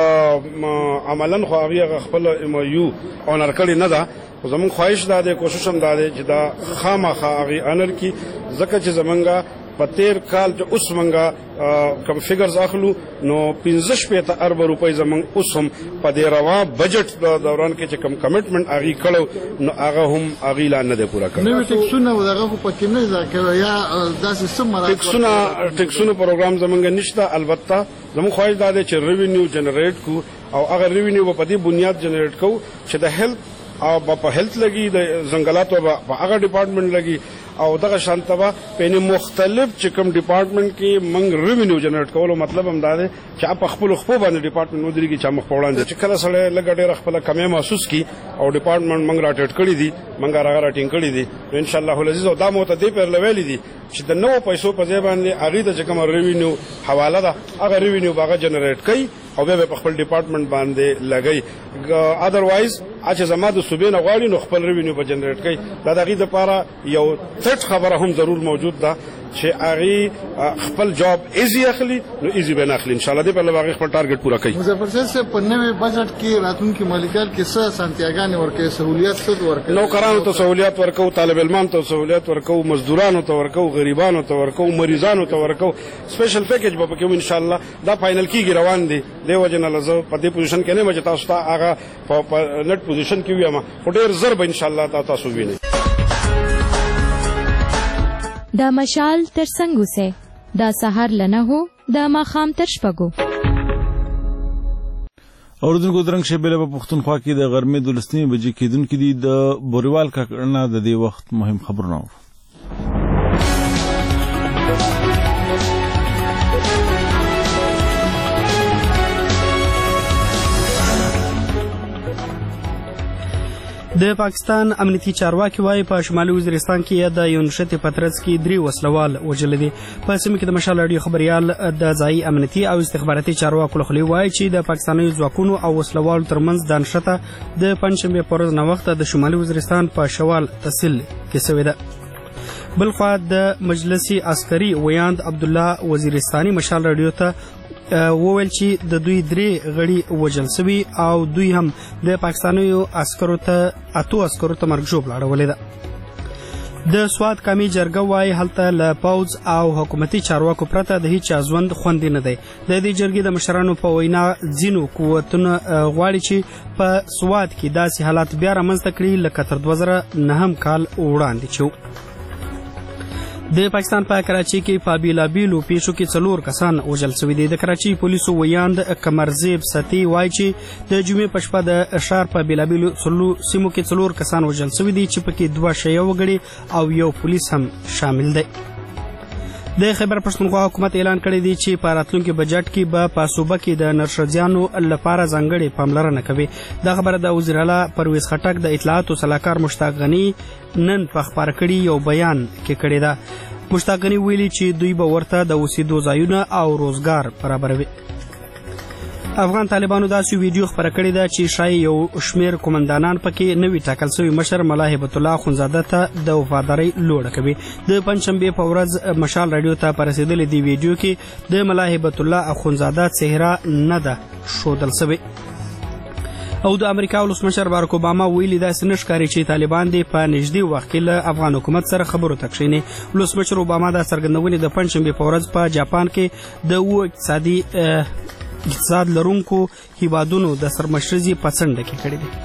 عملا خو هغې هغه خپله ایم او یو اونر کړې نه ده. خو زموږ خواهش دا دی، کوشش هم دا دی چې دا خامخا هغې انر کړي، ځکه چې زمونږ په تیر کال چې اوس منګه کم فیګرز اخلو نو پنځه شپېته ارب روپۍ زمونږ اوس هم په دې روا بجټ دوران کې چې کم کمیټمنټ هغې کړو نو هغه هم هغې لا نه دی پوره کړی. نوي ټکسونه دغه خو پکې نه ده کوي یا داسې څه مراکز ټکسونه ټکسونو پروګرام زمونږ نشته. البته زموږ خواهش دا دی چې ریوینیو جنریټ کو او هغه ریوینیو به په دې بنیاد جنریټ کوو چې د هیلث او په هیلث لګي، د ځنګلاتو په هغه ډپارټمنټ لګي او دغه شانته به په مختلف چې کوم ډپارټمنټ کې موږ ریوینیو جنریټ کولو مطلب هم دا دی چې په خپلو خپو باندې ډپارټمنټ ودرېږي چې مخ په وړاندې چې کله سړی لږه ډېره خپله کمۍ محسوس کړي او ډپارټمنټ موږ راټیټ کړي دي، موږ هغه راټینګ کړي دي. نو انشاءالله العزیز او دا مو ته دې پرله ویلي دي چې د نوو پیسو په ځای باندې هغې ته چې کومه ریوینیو حواله ده هغه ریوینیو به هغه جنریټ کوي او بیا به په خپل ډپارټمنټ باندې لګوي. ادروایز چې زما د صوبې نه غواړي نو خپل ریوینیو په جنریټ کوي. دا د هغې دپاره یو تټ خبره هم ضرور موجود ده چې هغې خپل جواب ایزي اخلي نو ایزي به نه اخلي. انشاءالله دې په لږ هغې خپل ټارګټ پوره کوي. مظفر سید صاحب په نوي بجټ کې راتلونکي مالي کال کې څه اسانتیاګانې ورکوي، سهولیات څه ورکوي؟ نوکرانو ته سهولیات ورکوو، طالب علمانو ته سهولیات ورکوو، مزدورانو ته ورکوو، غریبانو ته ورکوو، مریضانو ته ورکوو. سپیشل پیکیج به پکې وي انشاءالله. دا فاینل کېږي، روان دي. دې وجې نه زه په دې پوزیشن کې نه یم چې تاسو ته هغه په نټ پوزیشن کې ویم، خو ډېر زر به انشاءالله تا تاسو وینئ. د مشال تر څنګ اوسئ، د سهار له نهو د ماښام تر شپږو. اوریدونکو درنګ شبیله په پښتونخوا کې د غرمې دولسنیمې بجې کېدونکې دي. د بوریوال کاکړ د دې وخت مهم خبرونه و. د پاکستان امنیتي چارواکي وايي په شمالي وزیرستان کې د یو نښتې په ترڅ کې درې وسلوال وژلي دي. په سیمه کې د مشال راډیو خبریال د ځایي امنیتي او استخباراتي چارواکو له خولې وایي چې د پاکستاني ځواکونو او وسلوالو ترمنځ دا نښته د پنجشنبې په ورځ ناوخته د شمالي وزیرستان په شوال تحصیل کې شوې ده. بلخوا د مجلسي عسکري ویاند عبدالله وزیرستاني مشال راډیو ته وویل چې د دوی درې غړي وژل شوي او دوی هم د پاکستانیو عسکرو ته اتو عسکرو ته مرګ ژوبله اړولې ده. د سوات قامي جرګه وايي هلته له پوځ او حکومتي چارواکو پرته د هیچا ژوند خوندي نه دی. د دې جرګې د مشرانو په وینا ځینو قوتونه غواړي چې په سوات کې داسې حالات بیا رامنځته کړي لکه تر دوه زره نهم کال وړاندې چې د پاکستان په کراچۍ کې په بیلابیلو پیښو کې څلور کسان وژل شوي دي. د کراچۍ پولیسو ویاند قمرزیب ستی وایي چې د جمعې په شپه د ښار په بیلابیلو سیمو کې څلور کسان وژل شوي دي چې پکې دوه شیعه وګړي او یو پولیس هم شامل دی. د خیبر پښتونخوا حکومت اعلان کړی دی چې په راتلونکي بجټ کې به په صوبه کې د نرښځیانو لپاره ځانګړې پاملرنه کوي. دا خبره د وزیر اعلی پرویز خټک د اطلاعاتو سلاکار مشتاق غني نن په خپاره کړي یو بیان کې کړی ده. مشتاق غني ویلي چې دوی به ورته د اوسېدو ځایونه او روزګار برابروي. افغان طالبانو داسې ویډیو خپره کړې ده چې شایي یو شمېر قومندانان پکې نوي ټاکل شوي مشر ملا هیبت الله اخندزاده ته د وفادارۍ لوړه کوي. د پنجشنبې په ورځ مشال راډیو ته په رسېدلې دې ویډیو کې د ملا هیبت الله اخندزاده څهره نه ده ښودل شوې. او د امریکا ولسمشر بارک اوباما ویلي داسې نه ښکاري چې طالبان دې په نږدې وخت کې له افغان حکومت سره خبرو ته کښېني. ولسمشر اوباما دا څرګندونې د پنجشنبې په ورځ په جاپان کې د اوو اقتصادي اقتصاد لرونکو هیوادونو د سرمشرزي په څنډه کې کړې دي.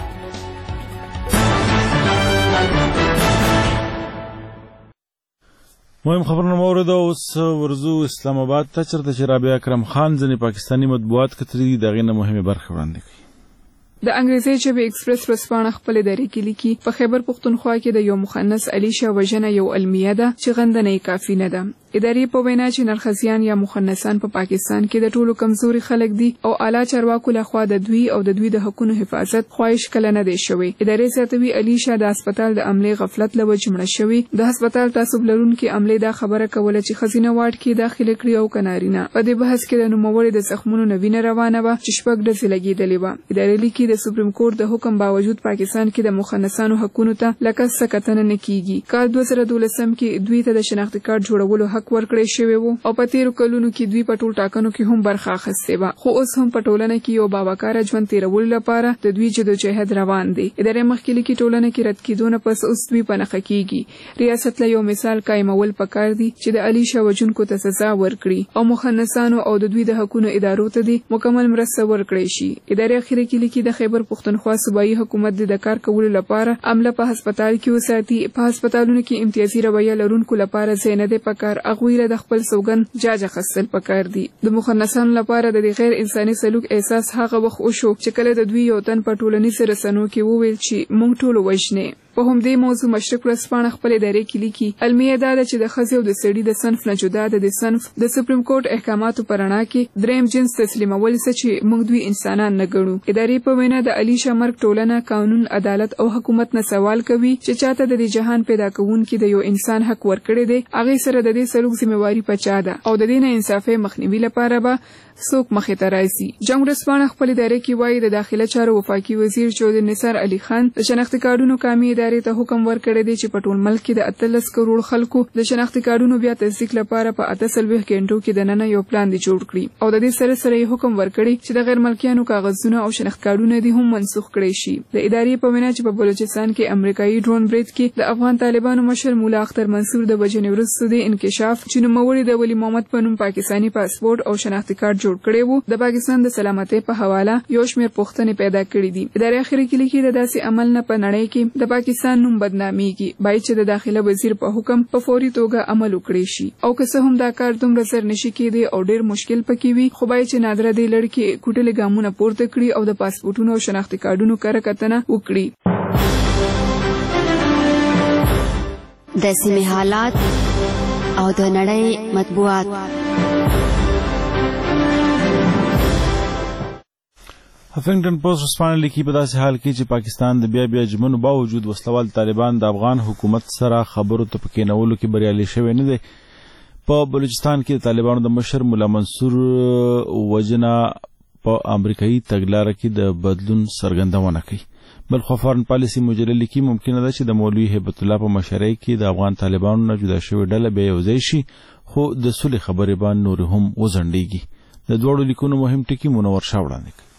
مهم خبرونه مو اورېده. اوس ورځو اسلام آباد ته چېرته چې رابعه اکرم خان ځینې پاکستاني مطبوعات کتلي دي د هغې نه مهمې برخې وړاندې کوي. د انګریزي ژبې ایکسپریس ورځپاڼه خپلې درې کې لیکي په خیبر پښتونخوا کې د یو مخنث علیشه وژنه یو المیه ده چې غندنه یې کافي نه ده. ادارې په وینا چې نرښځیان یا مخنثان په پاکستان کې د ټولو کمزوري خلک دي او اعلی چارواکو لخوا د دوی او د دوی د حقوقو حفاظت خواهش کله نه دی شوی. ادارې زیاتوي علیشه د هسپتال د عملې غفلت له وجې مړه شوې. د هسپتال تعصب لرونکي عملې دا خبره کوله چې ښځینه واټ کې داخله کړي او کنارینه. په دې بحث کې د نوموړي د زخمونو نوینه روانه وه چې شپږ ډزې لګېدلې وه. ادارې لیکي د سپریم کورټ د حکم باوجود پاکستان کې د مخنثانو حقونو ته لکه څه کتنه نه کیږي. کال دوه زره دولسم کې دوی ته د شناختي کارت جوړولو حق ورکړی شوی او په تیرو کلونو کې دوی په ټول ټاکنو کې هم برخه اخیستې وه. خو اوس هم په ټولنه کې یو باوقاره ژوند تیرولو لپاره د دوی جدوجهد روان دی. ادارې مخکې لیکي ټولنه کې رد کېدو نه پس اوس دوی په نښه کېږي. ریاست له یو مثال قایمول پکار دي چې د علیشه وژونکو ته سزا ورکړي او مخنثانو او د دوی د حقوقو ادارو ته دي مکمل مرسته ورکړي شي. ادارې اخیره کې لیکي د خیبر پښتونخوا صوبایي حکومت د کار کولو لپاره عمله په هسپتال کې وساتي. په هسپتالونو کې امتیازي رویه لرونکو لپاره ځای نه دی پکار. هغوی له خپل سوګند جاج اخیستل پکار دي. د مخنثانو لپاره د غیر انساني سلوک احساس هغه وخت وشو چې کله د دوی یو تن په ټولنیزو رسنیو کې وویل چې موږ ټول وژنې. په همدې موضوع مشرق ورځپاڼه خپلې ادارې کې لیکي المیه دا ده چې د ښځې او د سړي د صنف نه جدا د د صنف د سپریم کورټ احکاماتو په رڼا کې دریم جنس تسلیمول څه چې موږ دوی انسانان نه ګڼو. ادارې په وینا د علیشه مرګ ټولنه قانون عدالت او حکومت نه سوال کوي چې چاته د دې جهان پیدا کوونکي د یو انسان حق ورکړی دی هغې سره د دې سلوک ذمہواري په چا ده او د دې نه انصافۍ مخنیوي لپاره به څوک مخې ته راځي. جنگ ورځپاڼه خپل ادارې کې وایي د داخله چارو وفاقي وزیر چودري نثار علي خان د شناختي کارډونو قامي ادارې ته حکم ورکړی دی چې په ټول ملک کې د اتلس کروڑ خلکو د شناختي کارډونو بیا تصدیق لپاره په اته څلوېښت غنټو کې دننه یو پلان دی جوړ کړي او د دې سره سره یې حکم ورکړی چې د غیر ملکیانو کاغذونه او شناخت کارډونه دي هم منسوخ کړي شي. د ادارې په وینا چې په بلوچستان کې امریکایي ډرون برید کې د افغان طالبانو مشر مولا اختر منصور د وژنې وروسته د انکشاف چې نوموړي د ولی محمد په نوم پاکستاني پاسپورت او شناختي کارت جوړ کړی وو د پاکستان د سلامتۍ په حواله یو شمېر پوښتنې پیدا کړې دي. ادارې اخري کې لیکي د داسې عمل نه په نړۍ کې د پاکستان نوم بدناميږي باید چې د داخله وزیر په حکم په فوري توګه عمل وکړي شي او که څه هم دا کار دومره زر نشي کېدی او ډېر مشکل پکې وي خو باید چې نادره دې لړ کې کوټلې ګامونه پورته کړي او د پاسپورتونو او شناختي کارډونو کره کتنه وکړي. د سیمې حالات او د نړۍ مطبوعات. هفنګټن پوسټ ورځپاڼه لیکي په داسې حال کې چې پاکستان د بیا بیا ژمنو باوجود وسلوال طالبان د افغان حکومت سره خبرو ته په کېنولو کې بریالي شوی نه دی. په بلوچستان کې د طالبانو د مشر مولا منصور وژنه په امریکایي تګلاره کې د بدلون څرګندونه کوي. بلخوا فارن پالیسي مجله لیکي ممکنه ده چې د مولوي هیبت الله په مشرۍ کې د افغان طالبانو نه جدا شوې ډله بیا یوځای شي خو د صلح خبرې به نورې هم وځنډېږي. د دواړو لیکونو مهم ټکي منور شاه وړاندې کوي.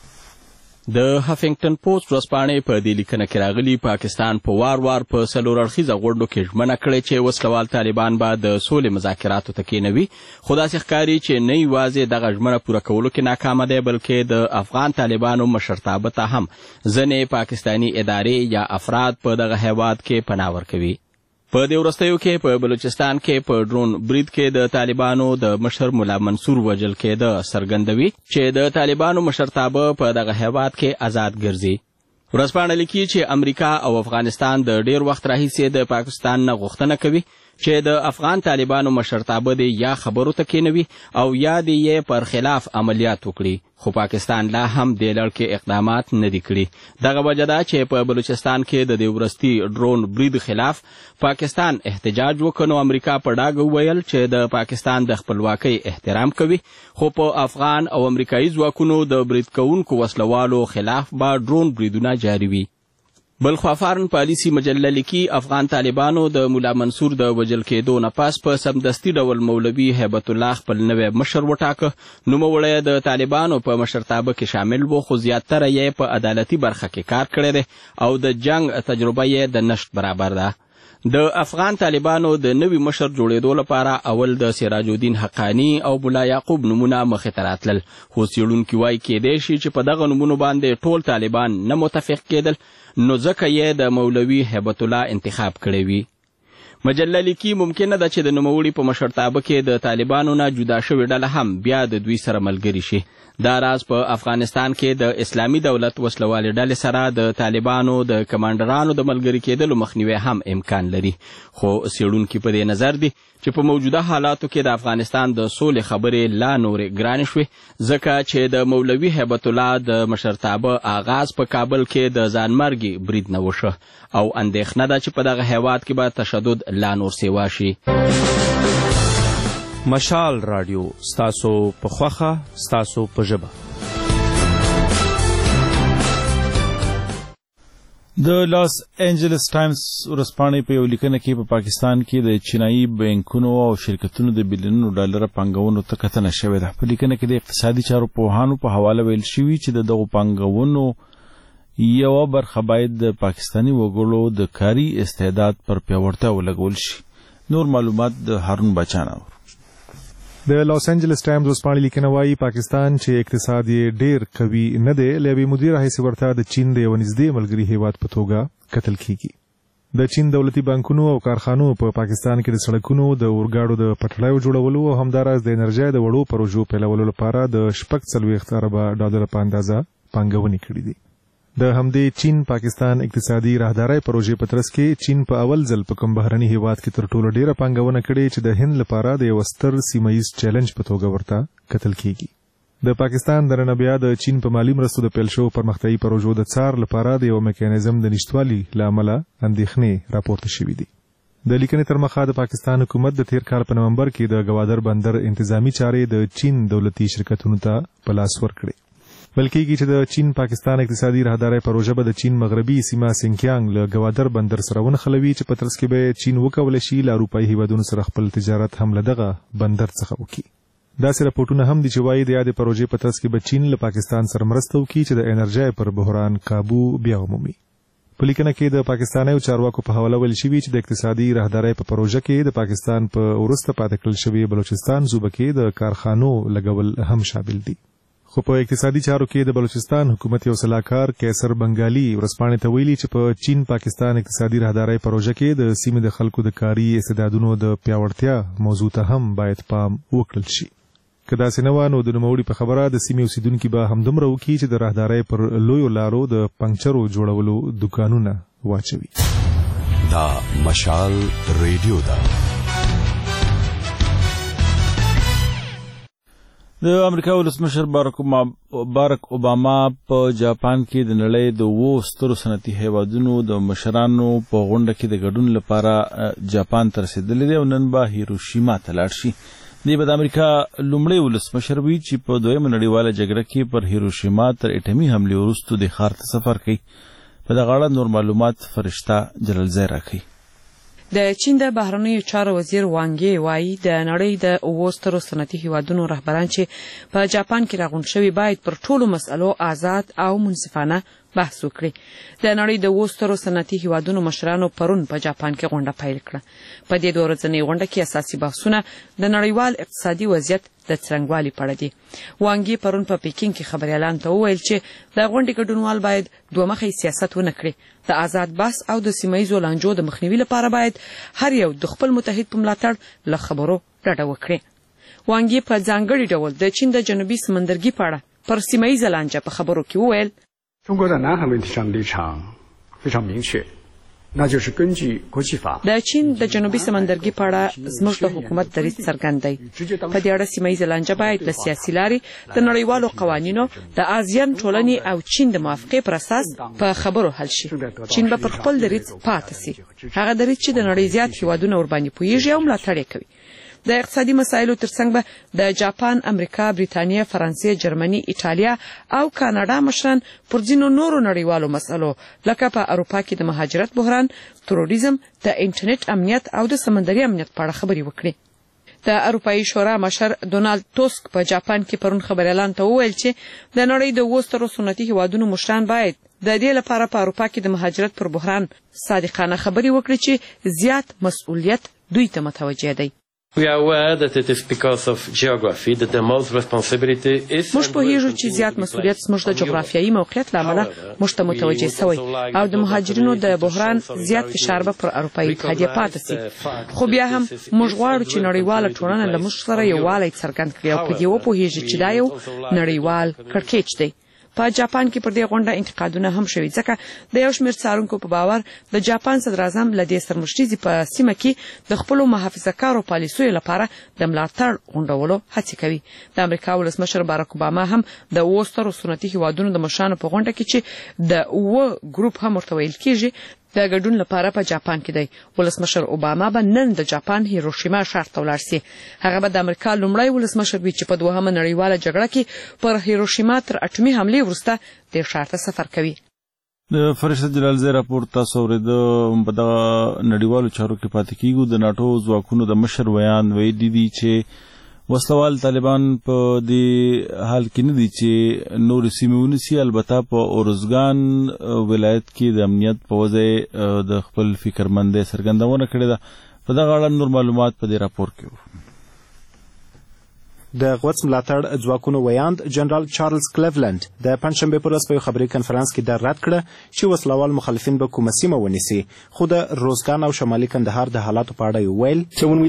د هفنګټن پوسټ ورځپاڼې په دې لیکنه کې راغلي پاکستان په وار وار په څلور اړخیزه غونډو کې ژمنه کړې چې وسلوال طالبان به د سولې مذاکراتو ته کېنوي خو داسې ښکاري چې نه یوازې دغه ژمنه پوره کولو کې ناکامه دی بلکې د افغان طالبانو مشرتابه ته هم ځینې پاکستاني ادارې یا افراد په دغه هیواد کې پناه ورکوي. په دې وروستیو کې په بلوچستان کې په ډرون برید کې د طالبانو د مشر مولا منصور وژل کېده څرګندوي چې د طالبانو مشرتابه په دغه هیواد کې آزاد ګرځي. ورځپاڼه لیکي چې امریکا او افغانستان د ډېر وخت راهیسې د پاکستان نه غوښتنه کوي چې د افغان طالبانو مشرتابه دې یا خبرو ته کېنوي او یا دې یې پر خلاف عملیات وکړي خو پاکستان لا هم دې لړ کې اقدامات نه دي کړي. دغه وجه ده چې په بلوچستان کې د دې وروستي ډرون برید خلاف پاکستان احتجاج وکړ نو امریکا په ډاګه وویل چې د پاکستان د خپلواکۍ احترام کوي خو په افغان او امریکایي ځواکونو د برید کوونکو وسلوالو خلاف به ډرون بریدونه جاري وي. بلخوا فارن پالیسي مجله لیکي افغان طالبانو د مولا منصور د وژل کېدو نه پس په سمدستي ډول مولوي هیبت الله خپل نوی مشر وټاکه. نوموړی د طالبانو په مشرتابه کې شامل و خو زیاتره یې په عدالتي برخه کې کار کړی دی او د جنگ تجربه یې د نشت برابر ده. د افغان طالبانو د نوي مشر جوړېدو لپاره اول د سراج الدین حقانی او مولا یعقوب نومونه مخې ته راتلل خو څېړونکي وایي کېدای شي چې په دغه نومونو باندې ټول طالبان نه متفق کېدل نو ځکه یې د مولوي هیبت الله انتخاب کړی وي. مجله لیکي ممکنه ده چې د نوموړي په مشرتابه کې د طالبانو نه جدا شوې ډله هم بیا د دوی سره ملګري شي. دا راز په افغانستان کې د اسلامي دولت وسلوالې ډلې سره د طالبانو د کمانډرانو د ملګري کېدلو مخنیوی هم امکان لري خو څېړونکي په دې نظر دي چې په موجوده حالاتو کې د افغانستان د سولې خبرې لا نورې ګرانې شوې ځکه چې د مولوي هیبت الله د مشرتابه آغاز په کابل کې د ځانمرګي برید نه وشه او اندېښنه ده چې په دغه هیواد کې به تشدد لا نور سیوا شي. مشال رادیو ستاسو په خوخه ستاسو په ژبه. د لاس انجلس ټایمز ورځپاڼې په یو لیکنه کې په پاکستان کې د چینایي بانکونو او شرکتونو د بلیونونو ډالر پانګونو ته کتنه شوې ده. په لیکنه کې د اقتصادي چارو پوهانو په حواله ویل شوي چې د دغو پانګونو یوه برخه باید د پاکستاني وګړو د کاري استعداد پر پیاوړتیا ولګول شي. نور معلومات د هارون بچانه. د لاس انجلس ټایمز ورځپاڼې لیکنه وایي پاکستان چې اقتصاد یې ډېر قوي نه دی له یوې مودې راهیسې ورته د چین د یوه نږدې ملګري هیواد په توګه کتل کیږي. د چین دولتي بانکونو او کارخانو په پاکستان کې د سړکونو د اورګاډو د پټلایو جوړولو او همداراز د انرژۍ د وړو پروژو پیلولو لپاره د شپږ څلوېښت اربه ډالر په اندازه پانګونې کړې دي. د همدې چین پاکستان اقتصادي راهدارۍ پروژې په ترڅ کې چین په اول ځل په کوم بهرني هیواد کې تر ټولو ډیره پانګونه کړې چې د هند لپاره د یو ستر سیمه ییز چیلنج په توګه ورته کتل کیږي. د پاکستان درنه بیا د چین په مالی مرستو د پیل شوو پرمختیایي پروژو د څار لپاره د یو میکانیزم د نشتوالي له امله اندېښنې راپورته شوې دي. د لیکنې تر مخه د پاکستان حکومت د تیر کال په نومبر کې د ګوادر بندر انتظامی چارې د چین دولتي شرکتونو ته په لاس ورکړې. بلکې چې د چین پاکستان اقتصادي راهدارۍ پروژه به د چین مغربي سیمه سینکیانګ له ګوادر بندر سره ونښلوي چې په ترڅ کې به چین وکولی شي له اروپایي هیوادونو سره خپل تجارت هم له دغه بندر څخه وکړي. داسې راپورټونه هم دي چې وایي د یادې پروژې په ترڅ کې به چین له پاکستان سره مرسته وکړي چې د انرژۍ پر بحران قابو بیا ومومي. په لیکنه کې د پاکستانیو چارواکو په حواله ویل شوي چې د اقتصادي راهدارۍ په پروژه کې د پاکستان په وروسته پاتې کړل شوي بلوچستان صوبه کې د کارخانو لګول هم شامل دي. خو په اقتصادي چارو کې د بلوچستان حکومت یو سلاکار کیسر بنگالي ورځپاڼې ته ویلي چې په چین پاکستان اقتصادي راهدارۍ پروژه کې د سیمې د خلکو د کاري استعدادونو د پیاوړتیا موضوع ته هم باید پام وکړل شي. که داسې نه وه نو د نوموړي په خبره د سیمې اوسیدونکي به همدومره وکړي چې د راهدارۍ پر لویو لارو د پنکچرو جوړولو دوکانونه واچوي. دا مشال ریډیو ده. د امریکا ولسمشر بارک اوباما په جاپان کې د نړۍ د اوو سترو صنعتي هیوادونو د مشرانو په غونډه کې د ګډون لپاره جاپان ته رسېدلی دی او نن به هیروشیما ته لاړ شي. دی به د امریکا لومړی ولسمشر وي چې په دویمه نړیواله جګړه کې پر هیروشیما تر اټمي حملې وروسته د ښار ته سفر کوي. په دغه اړه نور معلومات فرشته جلالزی راکوي. د چین د بهرنیو چارو وزیر وانګې وایي د نړۍ د اوو سترو صنعتي هیوادونو رهبران چې په جاپان کې راغونډ شوي باید پر ټولو مسألو آزاد او منصفانه بحث وکړي. د نړۍ د اوو سترو صنعتي هیوادونو مشرانو پرون په جاپان کې غونډه پیل کړه. په دې دوه ورځنۍ غونډه کې اساسي بحثونه د نړیوال اقتصادي وضعیت د څرنګوالي په اړه دي. وانګې پرون په پیکینګ کې خبريالان ته وویل چې د غونډې ګډونوال باید دوه مخی سیاست ونه کړي. د آزاد بحث او د سیمه‌ییزو لانجو د مخنیوي لپاره باید هر یو د خپل متحد په ملاتړ له خبرو ډډه وکړي. وانګې په ځانګړي ډول د چین د جنوبي سمندرګي په اړه پر سیمه‌ییزه لانجه په خبرو کې وویل 中国在南海问题上立场非常明确，那就是根据国际法。 د چین د جنوبي سمندرګي په اړه زموږ د حکومت دریځ څرګند دی. په دې اړه سیمه‌ییزه لانجه باید د سیاسي لارې د نړیوالو قوانینو د آزیان ټولنې او چین د موافقې پر اساس په خبرو حل شي. چین به پر خپل دریځ پاتې سي. هغه دریځ چې د نړۍ زیات هیوادونه ورباندې پوهیږي او ملاتړ کوي. د اقتصادي مسایلو ترڅنګ به د جاپان، امریکا، بریتانیا، فرانسې، جرمني، ایټالیا او کاناډا مشران پر ځینو نورو نړیوالو مسایلو لکه په اروپا کې د مهاجرت بحران، تروریزم، د انټرنیټ امنیت او د سمندري امنیت په اړه خبرې وکړي. د اروپایي شورا مشر ډونالد توسک په جاپان کې پرون خبريالان ته وویل چې د نړۍ د اوو سترو صنعتي هیوادونو مشران باید د دې لپاره په اروپا کې د مهاجرت پر بحران صادقانه خبرې وکړي چې زیات مسؤلیت دوی ته متوجه دی. We are aware that it is because of geography that the most responsibility is موږ پوهیږو چې زیات مسؤلیت زموږ د جغرافیایي موقعیت له امله موږ ته متوجه شوی او د مهاجرینو د بحران زیات فشار به پر اروپایي اتحادیه پاتې سي. خو بیا هم موږ غواړو چې نړیواله ټولنه له موږ سره یووالی څرګند کړي او په دې وپوهیږي چې دا یو نړیوال کړکېچ دی. په جاپان کې پر دې غونډه انتقادونه هم شوي ځکه د یو شمېر څارونکو په باور د جاپان صدراعظم له دې سرمشریزې په سیمه کې د خپلو محافظه‌کارو پالیسیو لپاره د ملاتړ غونډولو هڅې کوي. د امریکا ولسمشر بارک اوباما هم د اوو سترو صنعتي هیوادونو د مشرانو په غونډه کې چې د اووه ګروپ هم ورته ویل کېږي د ګډون لپاره په جاپان کې دی. ولسمشر اوباما به نن د جاپان هیروشیما ښار ته ولاړ سي. هغه به د امریکا لومړی ولسمشر وي چې په دوهمه نړیواله جګړه کې پر هیروشیما تر اټومي حملې وروسته دې ښار ته سفر کوي. د فرشته جلالزی راپور تاسو اورېده. په دغه نړیوالو چارو کې پاتې کیږو. د ناټو ځواکونو د مشر ویان ویلي دي چې وسلوال طالبان په دې حال کې نه دي چې نور سیمې ونیسي. البته په اورزګان ولایت کې د امنیت په وضع د خپل فکرمندۍ څرګندونه کړې ده. په دغه اړه نور معلومات په دې راپور کې د غوڅ ملاتړ ځواکونو ویاند جنرال چارلز کلیولند د پنځشنبې په ورځ په یو خبري کنفرانس کې دا رد کړه چې وسلوال مخالفین به کومه سیمه ونیسي. خو د روزګان او شمالي کندهار د حالاتو په اړه ویل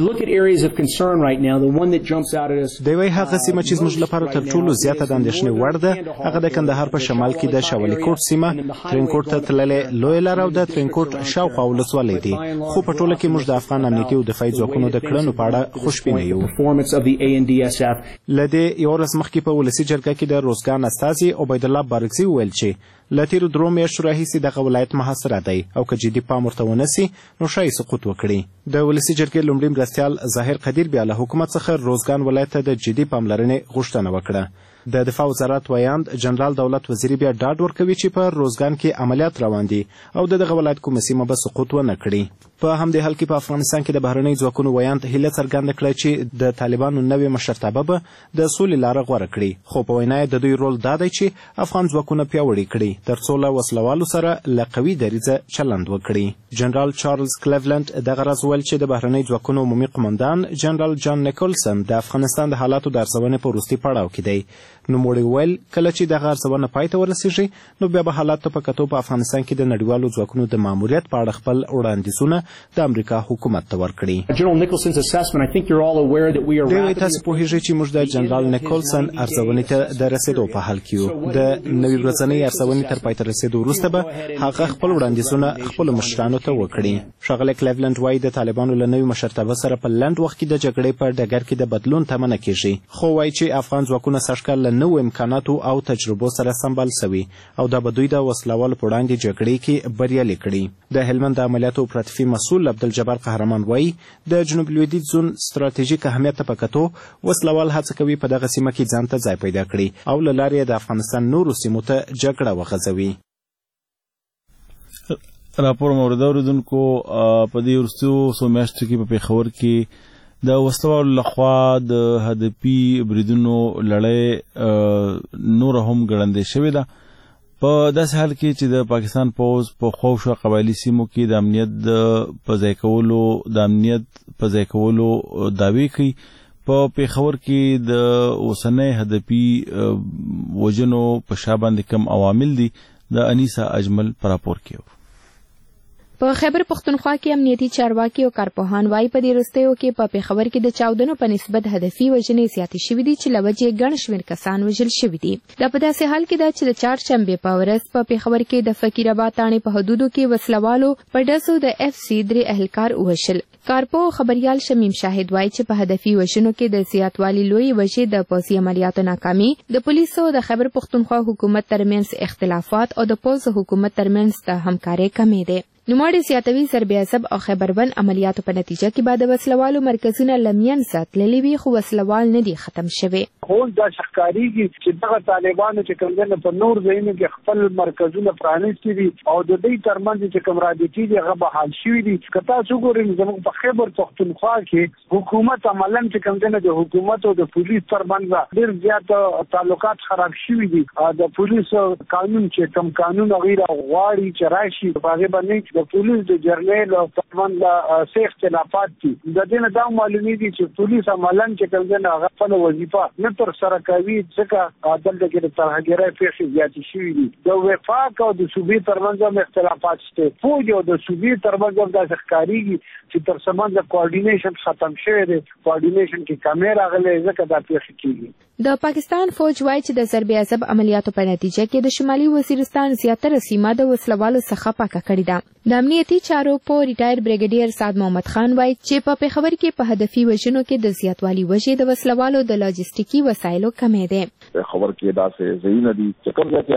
دوی وایي هغه سیمه چې زموږ لپاره تر ټولو زیاته د اندېښنې وړ ده هغه د کندهار په شمال کې د شاولي کوټ سیمه، ترینکوټ ته تللې لویه لار او د ترینکوټ شاوخوا ولسوالۍ دي. خو په ټوله کې موږ د افغان امنیتي او دفاعي ځواکونو د کړنو په اړه خوشبینه یو. کرد. لدې یو ورځ مخکې په ولسي جرګه کې د روزګان استازي عبید الله بارکزي وویل چې له تېرو درو میاشتو راهیسې دغه ولایت محاصره دی او که جدي پام ورته ونه سي نو ښایي سقوط وکړي. د ولسي جرګې لومړي مرستیال ظاهر قدیر بیا له حکومت څخه روزګان ولایت ته د جدي پاملرنې غوښتنه وکړه. د دفاع وزارت ویاند جنرال دولت وزیري بیا ډاډ ورکوي چې په روزګان کې عملیات روان دي او د دغه ولایت کومه سیمه به سقوط ونه کړي. په همدې حال کې په افغانستان کې د بهرنیو ځواکونو ویاند هیله څرګنده کړه چې د طالبانو نوې مشرتابه به د سولې لاره غوره کړي، خو په وینا یې د دوی رول دا دی چې افغان ځواکونه پیاوړي کړي تر څو له وسلوالو سره له قوي دریځه چلند وکړي. جنرال چارلز کلیولند دغه راز ویل چې د بهرنیو ځواکونو عمومي قماندان جنرال جان نیکولسن د افغانستان د حالاتو د ارزونې په وروستي پړاو کې دی. نوموړي ویل کله چې دغه ارزونه پای ته ورسیږي نو بیا به حالاتو په کتو په افغانستان کې د نړیوالو ځواکونو د ماموریت په اړه خپل وړاندیزونه د امریکا حکومت ته ورکړي. دوی تاسو پوهیږئ چې موږ د جنرال نیکولسن ارزونې ته د رسیدو په حال کې یو. د نوې ورځنۍ ارزونې تر پای ته رسیدو وروسته به هغه خپل وړاندیزونه خپلو مشرانو ته وکړي. ښاغلی کلیولند وایي د طالبانو له نوې مشرتابه سره په لنډ وخت کې د جګړې په ډګر کې د بدلون تمه نه کیږي، خو وایي چې افغان ځواکونه سږکال له نوو امکاناتو او تجربو سره سمبال سوي او دا به دوی د وسلوالو په وړاندې جګړې کې بریالي کړي. د هلمند د عملیاتو اپراتیفي مسؤل عبدالجبار قهرمان وایي د جنوب لویدیځ زون ستراتیژیک اهمیت ته په کتو وسلوال هڅه کوي په دغه سیمه کې ځان ته ځای پیدا کړي او له لارې د افغانستان نورو سیمو ته جګړه وغځوي. راپور مورد اوریدونکو په دې وروستیو څو میاشتو کې په پېښور کې د وسلوالو لخوا د هدفي بریدونو لړۍ نوره هم ګړندۍ شوې ده. په داسې حال کې چې د پاکستان پوځ په خوشو قبایلي سیمو کې د امنیت په ځای کولو د امنیت په ځای کولو دعوې کوي. په پېښور کې د اوسنۍ هدفي وژنو په شا باندې کم عوامل دي. د انیسا اجمل په راپور کې په خیبر پختونخوا کې امنیتي چارواکي او کارپوهان وايي په دې وروستیو کې په پېښور کې د چاودنو په نسبت هدفي وژنې زیاتې شوې دي چې له وجې ګڼ شمېر کسان وژل شوي دي. دا په داسې حال کې ده چې د چهارشنبې په ورځ په پېښور کې د فقیرآباد تاڼې په حدودو کې وسلوالو په ډزو د اف سي درې اهلکار ووژل. کارپو خبريال شمیم شاهد وايي چې په هدفي وژنو کې د زیاتوالي لوی وجې د پوځي عملیاتو ناکامي، د پولیسو د خیبر پختونخوا حکومت ترمنځ اختلافات او د پوځ حکومت ترمنځ د همکارۍ کمی دی. نوموړي زیاتوي ضرب عصب او خیبربند عملیاتو په نتیجه کې بعد وسلوالو مرکزونه لمین ساتللي وي خو وسلوال نه دي ختم شوي. اوس دا ښکارېږي چې دغه طالبانو چې کوم ځای په نور ځایونو کې خپل مرکزونه پرانیستي دي او د دوی ترمنځ چې کوم رابطې دي هغه بحال شوي دي. که تاسو ګورئ زموږ په خیبر پختونخوا کې حکومت عملاً چې کوم ځای د حکومت او د پولیس ترمنځ ډېر زیات تعلقات خراب شوي دي. د پولیس قانون چې کوم قانون غیر غواړي چې راشي په هغې باندې د پولیس د جرنیل او ترمنځ څه اختلافات دي. د دې نه دا معلومیږي چې پولیس عملاً چې کوم ځای هغه خپله وظیفه نه ترسره کوي ځکه دلته کې د ترهګرۍ پیښې زیاتې شوي دي. د وفاق او د صوبې ترمنځ هم اختلافات شته. فوج او د صوبې ترمنځ هم داسې ښکارېږي چې تر څه منځه کوارډینیشن ختم شوی دی. کوارډینیشن کې کمی راغلی ځکه دا پیښې کېږي. د پاکستان فوج وايي چې د ضرب عصب عملیاتو په نتیجه کې د شمالي وزیرستان زیاتره سیمه د وسلوالو څخه پاکه کړې ده. د امنیتي چارو په ریټایر بریګیډیر سعد محمد خان وايي چې په پېښور کې په هدفي وژنو کې د زیاتوالي وجې د وسلوالو د لاجستیکي وسایلو کمی دی. پېښور کې داسې ځایونه دي چې کوم ځای کې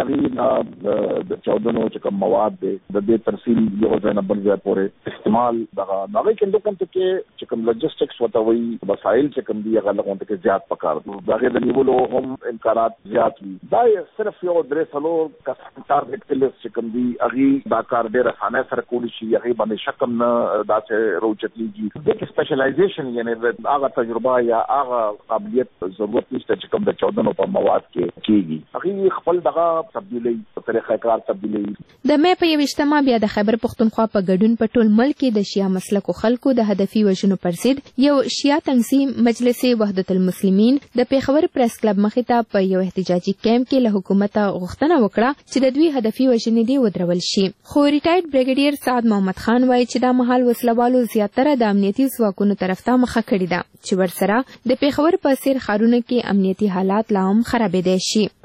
هغې د چاودنو چې کوم مواد دی د دې ترسیل یو ځای نه بل ځای پورې استعمال دغه هغې کې دومره کې چې کوم لوجسټکس ورته وایي وسایل چې کوم دي هغه لږ کې زیات پکار دي. د هغې د نیولو هم امکانات زیات وي. دا صرف یو درې څلور کسان ټارګټ کلس چې کوم دي هغې دا کار ډېر اسانه سره کولی شي. هغې باندې شک هم نه داسې راوچتېږي. دې کې سپیشلایزیشن یعنې هغه تجربه یا هغه قابلیت ضرورت نشته چې کوم د چاودنو په مواد کې کېږي. هغې خپل دغه تبدیلوي په طریقه کار تبدیلوي. د مې په یویشتمه بیا د خیبر پختونخوا په ګډون په ټول ملک کې د شیعه مسلکو خلکو د هدفي وژنو پر ضد یو شیعه تنظیم مجلس وحدت المسلمین د پېښور پریس کلب مخې ته په یو احتجاجي کیمپ کې له حکومته غوښتنه وکړه چې د دوی هدفي وژنې دې ودرول شي. خو ریټایرډ بریګیډیر سعد محمد خان وایي چې دا مهال وسلوالو زیاتره د امنیتي ځواکونو طرف ته مخه کړې ده چې ورسره د پېښور په څېر ښارونو کې امنیتي حالات لا هم خرابېدی شي.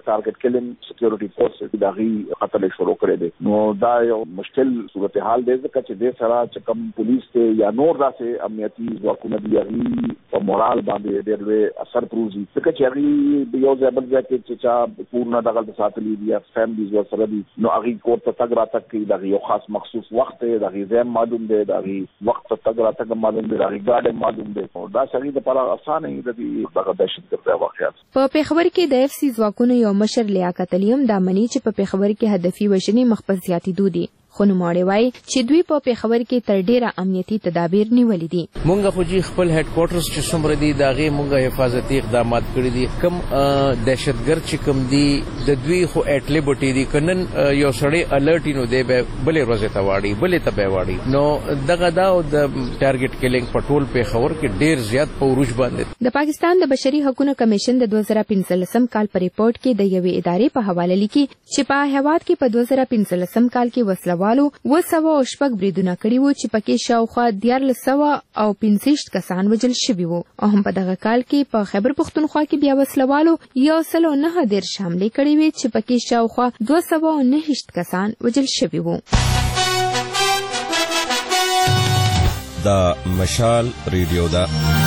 ټارګټ کلینګ سکیورټي فورسز د غي قتل شروع کړی دی. نو دا یو مشکل صورتحال دی ځکه چې د سره چې کوم پولیس ته یا نور داسې امنیتي ځواکونه دي هغه په مورال باندې ډېر لوی اثر پروزي ځکه چې هغه یو ځای بل ځای کې چې چا پورنه دغه ساتلي دي یا فیملیز ورسره دي نو هغه کور ته تګ راتګ کوي د یو خاص مخصوص وخت دی د هغه معلوم دی د هغه وخت ته تګ راتګ معلوم دی د هغه ګاډي معلوم دی او دا شری د لپاره اسانه دی د دغه دهشتګرد واقعیت. په پیښور کې د اف سی ځواکونو یو مشر لیاقت علیم د منی چې په پیښور کې هدفي وژنې مخ په زیاتېدو دي خو نوموړی وایي چې دوی په پیښور کې تر ډیره امنیتي تدابیر نیولي دي. مونږ خو جی خپل هډ کوارټرز چې څومره دي د هغې مونږ حفاظتي اقدامات کړي دي. کوم دهشتګرد چې کوم دي د دوی خو اټلې بټې دي که نن یو سړی الرټ نو دی به بلې ورځې ته واړي بلې ته به واړي نو دغه دا او د ټارګټ کلینګ په ټول پیښور کې ډیر زیات په عروج باندې. د پاکستان د بشري حقوقو کمیشن د دوه زره پنځلسم کال په ریپورت کې د یوې ادارې په حواله لیکي چې په هیواد کې په دوه زره پنځلسم کال کې وسلوالو و سوه او شپږ بریدونه کړي وو چې پکې شاوخوا دیارلس سوه او پنځه کسان وژل شوي وو او هم په دغه کال کې په خیبر پښتونخوا کې بیا وسلوالو یو سل او نهه دېرش حملې کړې وې چې پکې شاوخوا دوه سوه او نهه کسان وژل شوي وو. دا مشال ریډیو ده.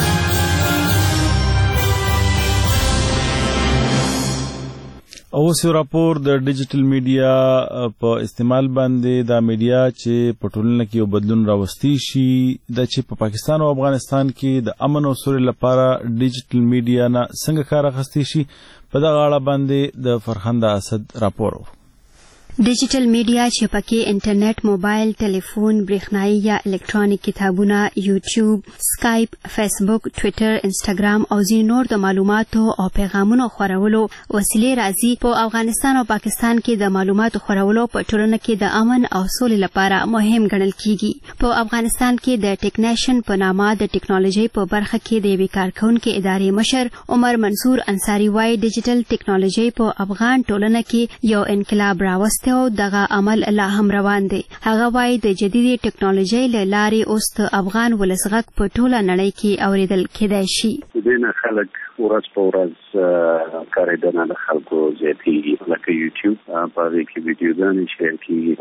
اوس یو راپور د ډیجیټل میډیا په استعمال باندې دا میډیا چې په ټولنه کې یو بدلون راوستی شي د چې په پاکستان او افغانستان کې د امن او سولې لپاره ډیجیټل میډیا نه څنګه کار اخیستی شي په دغه اړه باندې د فرخنده اسد راپور. ډیجیټل میډیا چې پکې انټرنیټ، موبایل، ټلیفون، برېښنایي یا الکترونیک کتابونه، یوټیوب، سکایپ، فیسبوک، ټویټر، انسټاګرام او ځینې نور د معلوماتو او پیغامونو خورولو وسیلې راځي. په افغانستان او پاکستان کې د معلوماتو خورولو په ټولنه کې د امن او سولې لپاره مهم ګڼل کیږي. په افغانستان کې د ټیکنیشن په نامه د ټیکنالوژي په برخه کې د یوې کارکونکې ادارې مشر عمر منصور انصاري وایي ډیجیټل ټیکنالوژي په افغان ټولنه کې یو انقلاب راوست او دغه عمل لا هم روان دی. هغه وایي د جديدي ټیکنالوژي له لارې اوس د افغان ولس غږ په ټوله نړۍ کې اوریدل کېدای شي. دینه خلک ورځ په ورځ کارېدنه د خلکو زیاتېږي لکه یوټیوب په دې کې ویډیوګانې شیر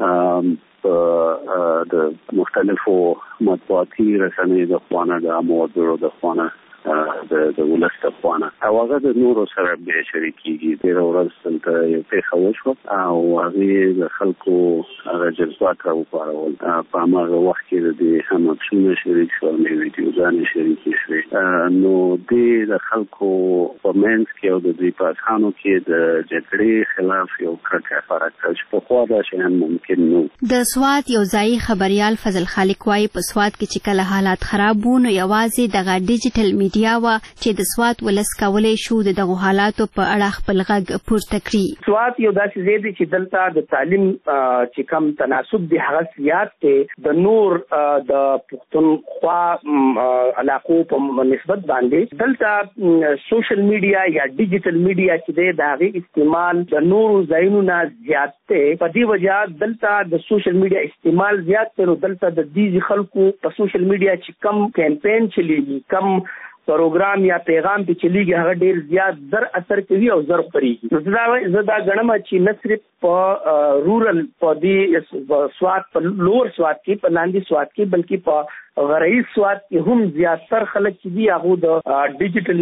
کېږي د مختلفو مطبوعاتي رسنیو د خوانا د عامو وګړو د خوانا د د ولس د خوانا او هغه د نورو سره به شریکېږي. ډېره ورځ دلته یو پیښه وشوه او هغې د خلکو هغه جذبات راوپارول. په هماغه وخت کې د دې هم عکسونه شریک شول، مې ویډیوګانې شریکې شوې. نو دې د خلکو په منځ کې او د دوی په اذهانو کې د جګړې خلاف یو کرکه خپره کړه چې پخوا دا شیان ممکن نه وو. د سوات یو ځایي خبریال فضل خالق وایي په سوات کې چې کله حالات خراب وو نو یوازې دغه ډیجیټل میډیا وه چې د سوات ولس کولی شو د دغو حالاتو په اړه خپل غږ پورته کړي. سوات یو داسې ځای دی چې دلته د تعلیم چې کم تناسب دی هغه زیات دی د نور د پښتونخوا علاقو په نسبت باندې. دلته سوشل میډیا یا ډیجیټل میډیا چې دی د هغې استعمال د نورو ځایونو نه زیات دی. په دې وجه دلته د سوشل میډیا استعمال زیات دی. نو دلته د دې خلکو په سوشل میډیا چې کم کمپین چلیږي، کم پروګرام یا پیغام په چلیږي هغه ډیر زیات زر اثر کوي او زر خوريږي. نو دا زه دا غنم چې نه صرف په رورل په دې سوات په لوړ سوات کې په لاندې سوات کې بلکې په غرایي سوات کې هم زیاتره خلک چې دي هغه د ډیجیټل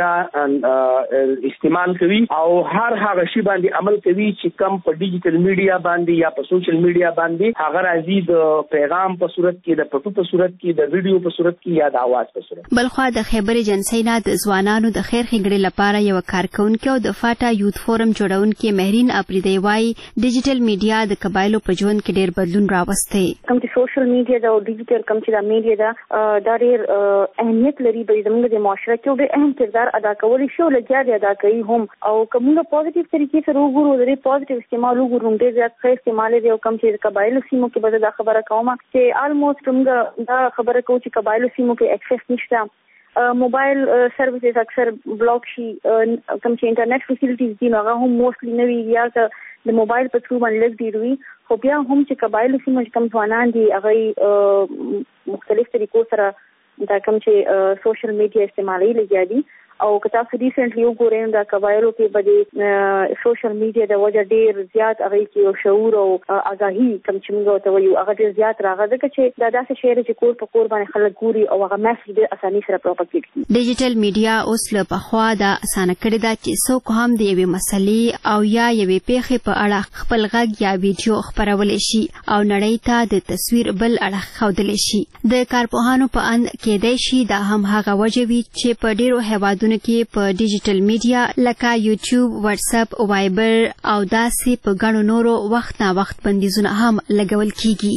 میډیا استعمال کوي او هر هغه شی باندې عمل کوي چې کم په ډیجیټل میډیا باندې یا په سوشل میډیا باندې هغه راځي د پیغام په صورت کې، د پټو په صورت کې، د ویډیو په صورت کې یا د आवाज په صورت. بلخوا د خیبر ایجنسی نه د ځوانانو د خیر ښېګړې لپاره یو کارکونکې او د فاټا یوت فورم جوړونکې مهرین اپریدی وایي ډیجیټل میډیا د قبایلو په ژوند کې ډېر بدلون راوستی. کوم چې سوشل میډیا دا او ډیجیټل کوم چې دا میډیا دا دا ډېر اهمیت لري به زموږ د معاشره کې ډېر اهم کردار ادا کولی شي او لږ ادا کوي هم او کومه پوزټیو طریقې سره وګورو د پوزټیو استعمال وګورو ډېر زیات ښه استعمال دی او کوم چې قبایلو سیمو کې به دا خبره کوم چې آلموست موږ دا خبره کوو چې قبایلو سیمو کې اکسس نشته. موبایل سرویسز اکثر بلاک شي، کوم چې انټرنیټ فیسیلیټیز دي هغه هم موستلی نه وي یا د موبایل په تھرو باندې لږ ډېر وي. خو بیا هم چې قبایلو سیمو چې کوم ځوانان دي هغه مختلف طریقو سره دا کوم چې سوشل میډیا استعمالوي لګیا دي او که تاسو ریسنټلی وګورئ دا قبایلو کې به د سوشل میډیا د وجه ډیر زیات هغه کې یو شعور او آگاهي کم چې موږ ته وایو هغه ډیر زیات راغی ځکه چې دا داسې شی چې کور په کور باندې خلک ګوري او هغه میسج ډیر اساني سره پروپاګیټ کیږي. ډیجیټل میډیا اوس له پخوا د اسانه کړې ده چې څوک هم د یوې مسلې او یا یوې پیښې په اړه خپل غږ یا ویډیو خپرولی شي او نړۍ ته د تصویر بل اړخ ښودلی شي. د کارپوهانو په اند کېدای شي دا هم هغه وجه وي چې په ډیرو هیوادونو کې په ډیجیټل میډیا لکه یوټیوب، واتساپ، وایبر او داسې په ګڼو نورو وخت نا وخت بندیزونه هم لګول کیږي.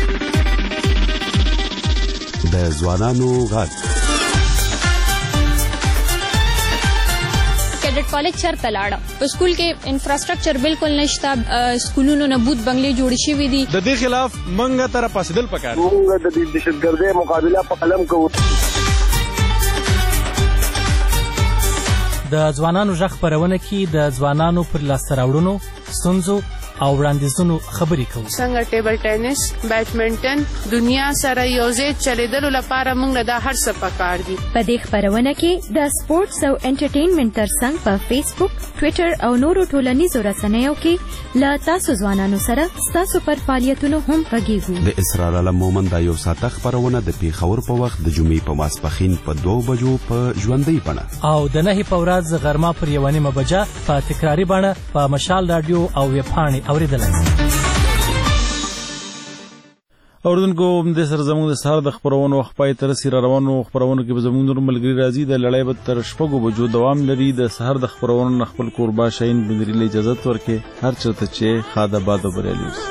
د ځوانانو غږ کیډټ کالج چرته لاړه په سکول کې انفراستراکچر بالکل نشته، سکولونو نه بوت بنگلې جوړ شوي دي. د دې خلاف منګه تر پاسدل پکار موږ د دهشتګردۍ مقابله په قلم کوو. د ځوانانو غږ خپرونه کې د ځوانانو پر لاسته راوړنو، ستونزو او وړاندیزونو خبرې کوو. څنګه ټیبل ټینس، بیډمنټن دنیا سره یوځای چلیدلو لپاره موږ له دا هر څه پکار دي. په دې خپرونه کې د سپورتس او انټرټینمنټ ترڅنګ په فیسبوک، ټویټر او نورو ټولنیزو رسنیو کې له تاسو ځوانانو سره ستاسو پر فعالیتونو هم غږیږو. د اسرار علم مومند دا یو ساعته خپرونه د پیښور په وخت د جمعې په ماسپښین په دوه بجو په ژوندۍ بڼه او د نهې په ورځ غرمه پر یوه نیمه بجه په تکراري بڼه په مشال راډیو او ویبپاڼې اورېدلی شئ. اوردونکو همدې سره زموږ د سهار د خپرونو وخت پای ته رسي. را روانو خپرونو کې به زموږ نور ملګري راځي. د لړۍ به تر شپږو بجو دوام لري. د سهار د خپرونو نه خپل کوربا شاهین بنګري له اجازت ورکړي. هر چېرته چې ښاد آباد او بریالي اوسي.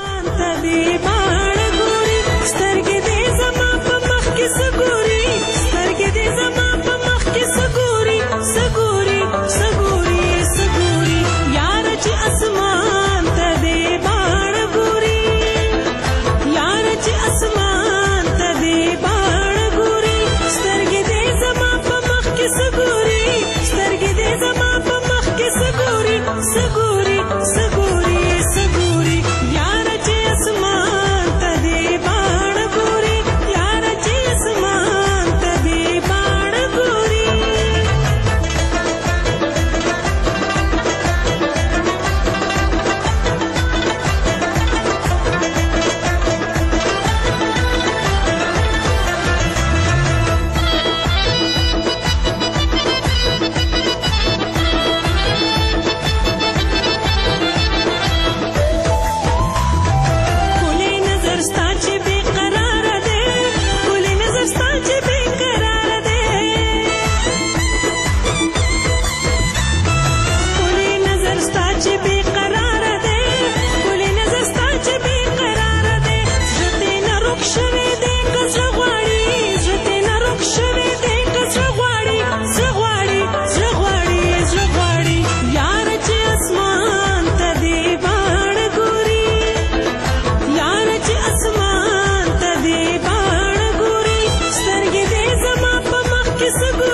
It's a good